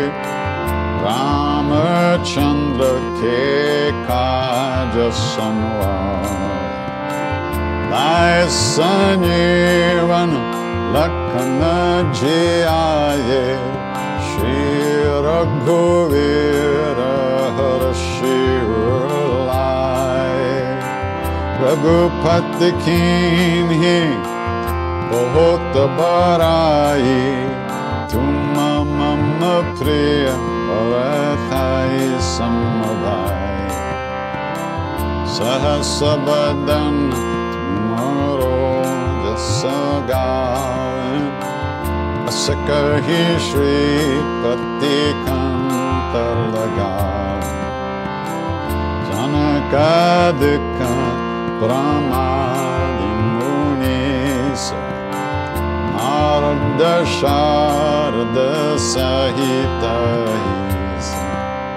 Speaker 4: Ramachandra Ke Kaja Sanwar Lai Sanjivana Lakana Jiyaye Shri Raghuvira Harashirlai Raghupati Kinhi Bahut Barai Tumma Mama Priya Bhavathai Samavai Sahasabadan Tumaro Jasagavan Asakahi Shri Pati Kantalagavan Janakadika Pramadimmunisa Narada Sharada Sahita Hisa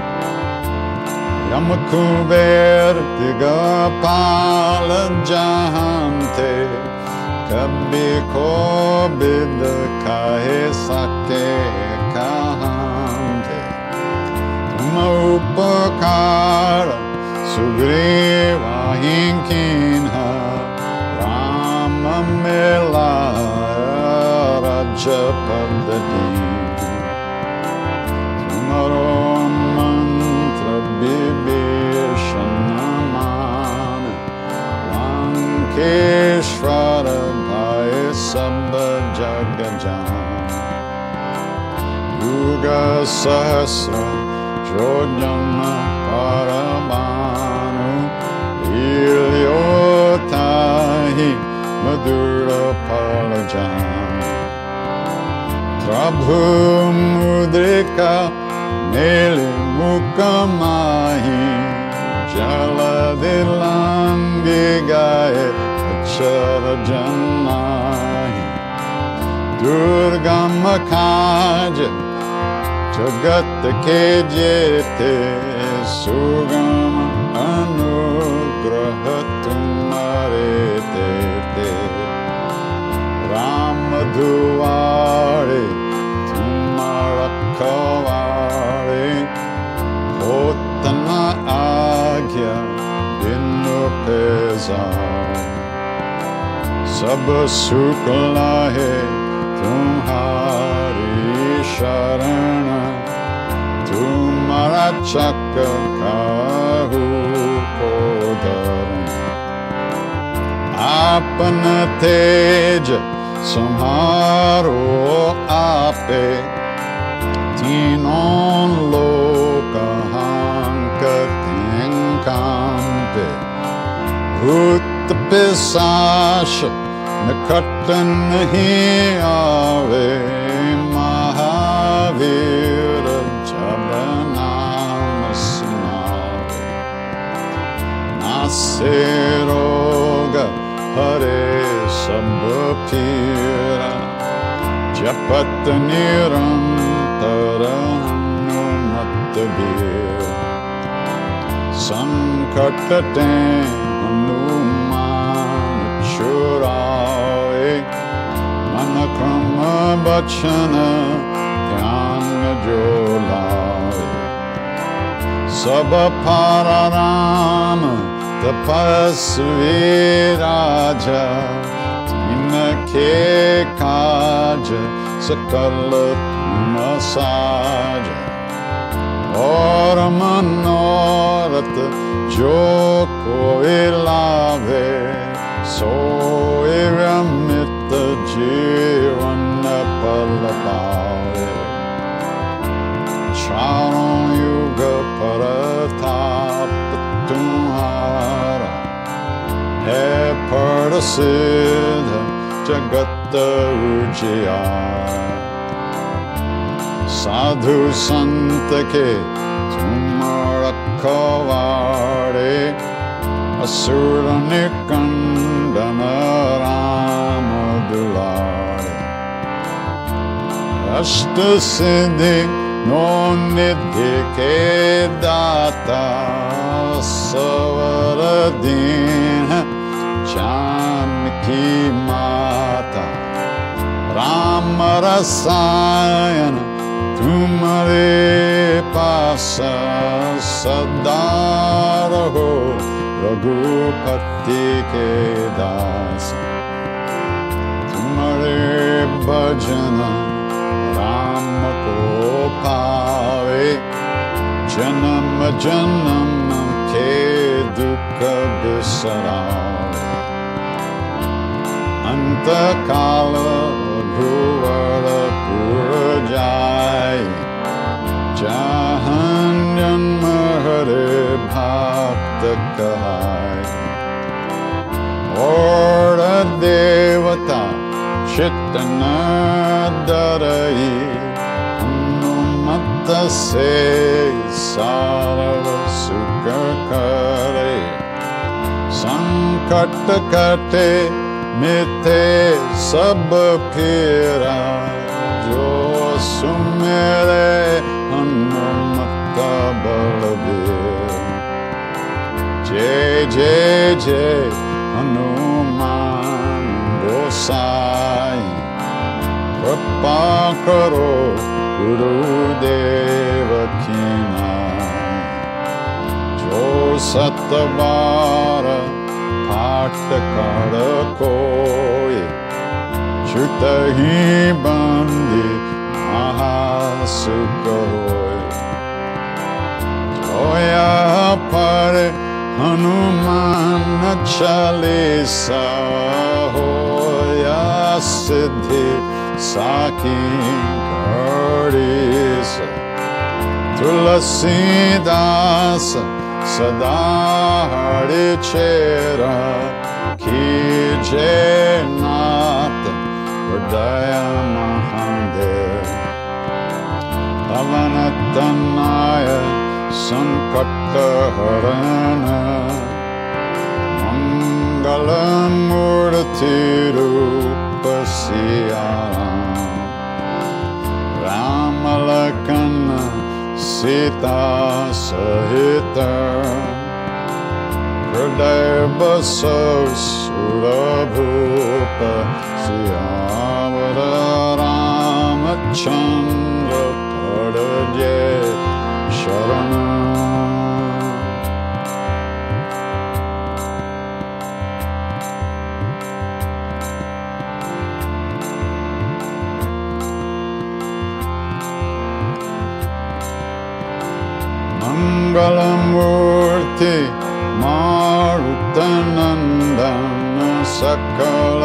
Speaker 4: Yamakuber Digapala Jahante Kabhi ko bid kahe sake kahante Tum upakara sugriva hinkinha Rama melaya paddati. Tumharo mantra bibhishanaman Lankeshwara bhai sab jagajan. Yuga sahasra jodhyana paramanu ilyotahi madura palajan. Prabhu mudrika mele mukamahi jaladilangi gaye acharajanahi. Durgama kaja jagat ke jete sugama anugraha tumhare tete. Ram duare tumhara kavare hotana agya binu pezar. Sab sukh lahe tumhari sharana tumhara chakra kahu kodharan. Apna tej samharo ape tinon lokahan kartin kampe. Bhut pisasha nikatan nahi aave Mahavir jabranam sunave. Nase roga hare sab pira japat nirantara hanumatabir. Sankatate hanuman churaye manakrama bachana dhyan jolaye. Sab pararam tapasvi raja tinke kaj sakal masaja. Aur manorat jo koi lave soe ramit jeevan pal paave. Charon yuga paratap tumhara hai parasiddha jagat ujjaya. Sadhu sant ke tum rakhware asura nikandana rama dulare. Ashta siddhi no nidhi ke data savaradin Janki mata Rama rasayana tumhare pasa sada raho Raghupati ke das. Tumhare bhajana Rama ko paave janam janam ke dukha bisarave. Antakala bhuvara purajai jahan janma hare bhakta kahai. Orda devata chitana darai hanumatta se sarva sukha kare. Sankat kate mite sab phira jo sumere hanumatta balabir. Jai jai jai Hanuman Gosai. Kripa karo Gurudeva kinai. Jo satavara पाठ कर कोई छुटहि बंदी महासुख होय। जोया पढ़े हनुमान चालीसा होया सिद्धि साखी गणेश। तुलसीदास सदा हरि चेरा कीजे नाथ हृदय महादेव। पवन तनय संकट हरण मंगल मूर्ति रूप सियाराम। राम लखन सीता सहित हृदय बसो सुरभूप। सियावर रामचंद्र पड़े शरण। मंगलमूर्ति मारुतनंदन सकल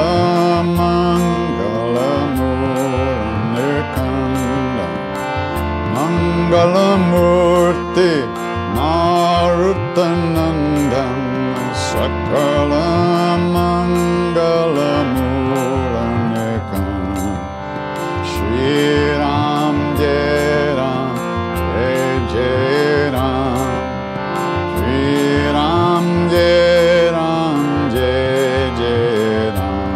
Speaker 4: मंगलमूर्तिकंदन। मंगलमूर्ति मारुतनंदन सकल मंगलमूर्तिकंदन। श्री राम जय राम जय जय राम। श्री राम जय राम जय जय राम।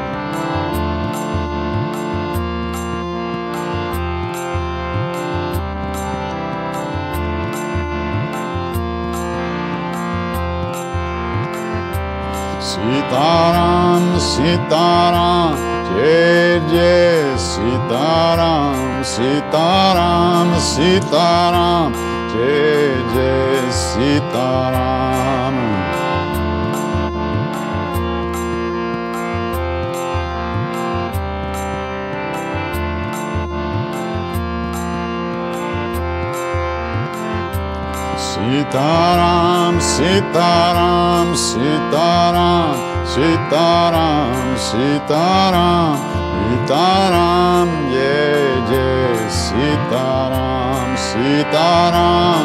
Speaker 4: सीताराम सीताराम जय जय सीताराम। सीताराम सीताराम जय जय सीताराम। सीताराम सीताराम सीताराम सीताराम सीताराम सीताराम जय जय सीताराम सीताराम।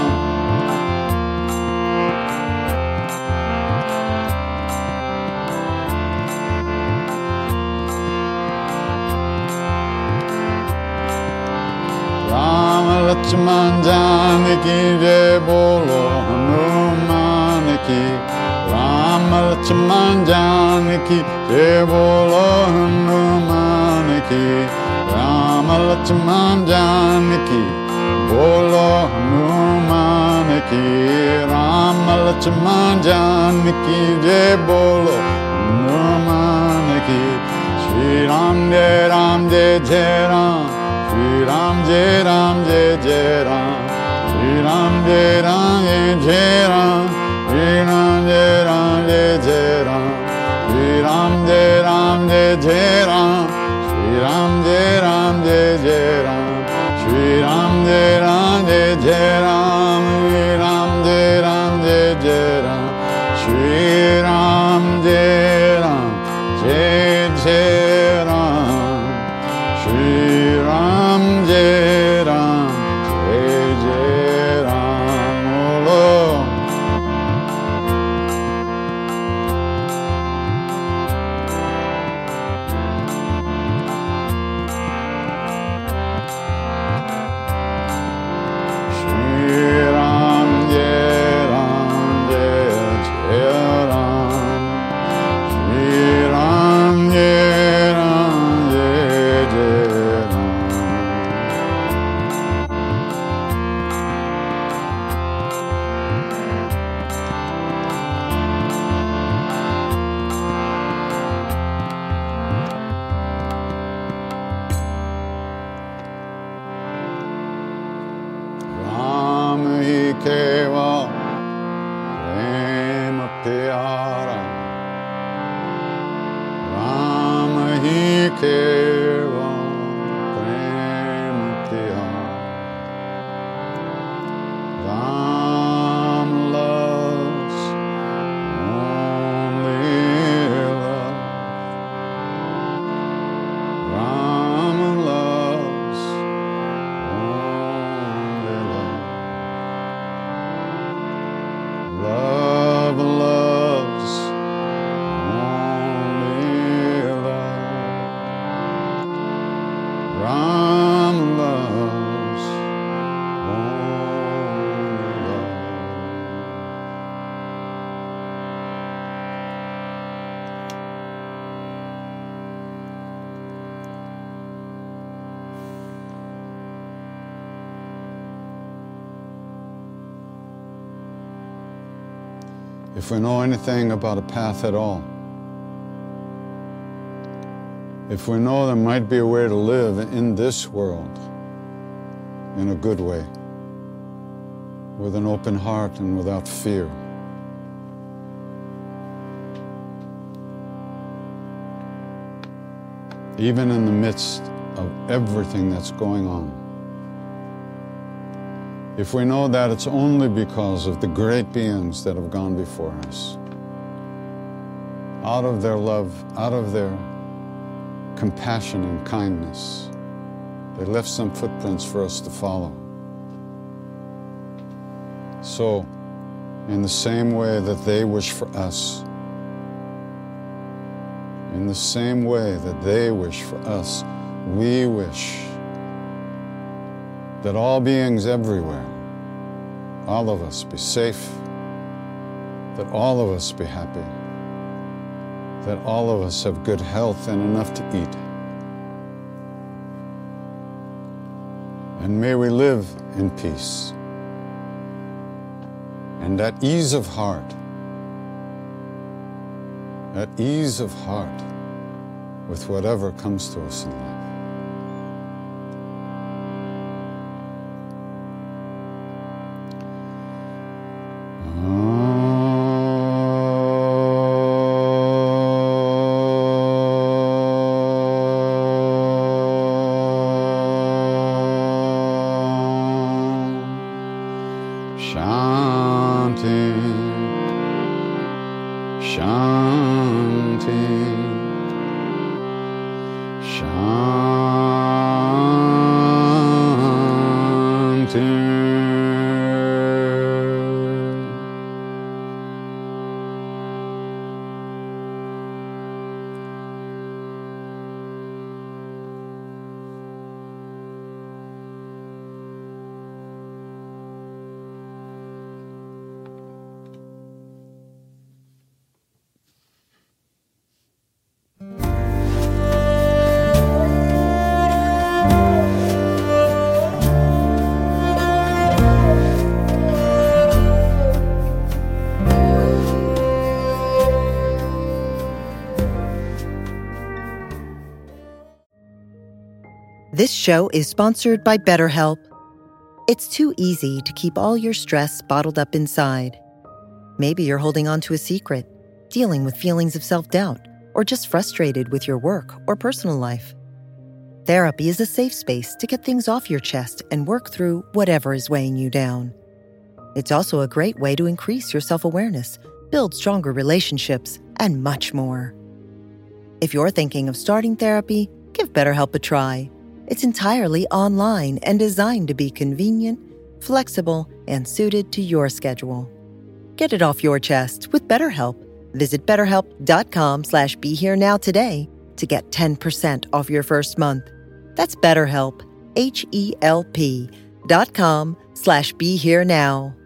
Speaker 4: राम लक्ष्मण जानकी जय बोलो हनुमान की। राम लक्ष्मण जानकी जय बोलो हनुमान की। राम लक्ष्मण जानकी बोलो हनुमान की। राम लक्ष्मण जानकी जय बोलो हनुमान की। श्री राम जय राम जय जय राम। श्री राम जय राम जय जय राम। श्री राम जय राम जय जय राम। श्री राम जय राम जय जय राम। श्री राम जय राम जय जय राम। श्री राम जय राम जय जय राम। श्री राम जय राम जय जय राम। श्री राम जय राम जय जय राम। श्री राम जय राम जय जय राम। श्री राम जय राम जय जय राम। बोलो Shri Ram if we know anything about a path at all, if we know there might be a way to live in this world in a good way, with an open heart and without fear, even in the midst of everything that's going on, if we know that it's only because of the great beings that have gone before us, out of their love, out of their compassion and kindness, they left some footprints for us to follow. So, in the same way that they wish for us, in the same way that they wish for us, we wish that all beings everywhere, all of us be safe, that all of us be happy, that all of us have good health and enough to eat. And may we live in peace and at ease of heart, at ease of heart with whatever comes to us in life. Shanti, Shanti, Shanti.
Speaker 1: This show is sponsored by BetterHelp. It's too easy to keep all your stress bottled up inside. Maybe you're holding on to a secret, dealing with feelings of self-doubt, or just frustrated with your work or personal life. Therapy is a safe space to get things off your chest and work through whatever is weighing you down. It's also a great way to increase your self-awareness, build stronger relationships, and much more. If you're thinking of starting therapy, give BetterHelp a try. It's entirely online and designed to be convenient, flexible, and suited to your schedule. Get it off your chest with BetterHelp. Visit betterhelp.com slash be here now today to get ten percent off your first month. That's BetterHelp, H E L P dot com slash be here now.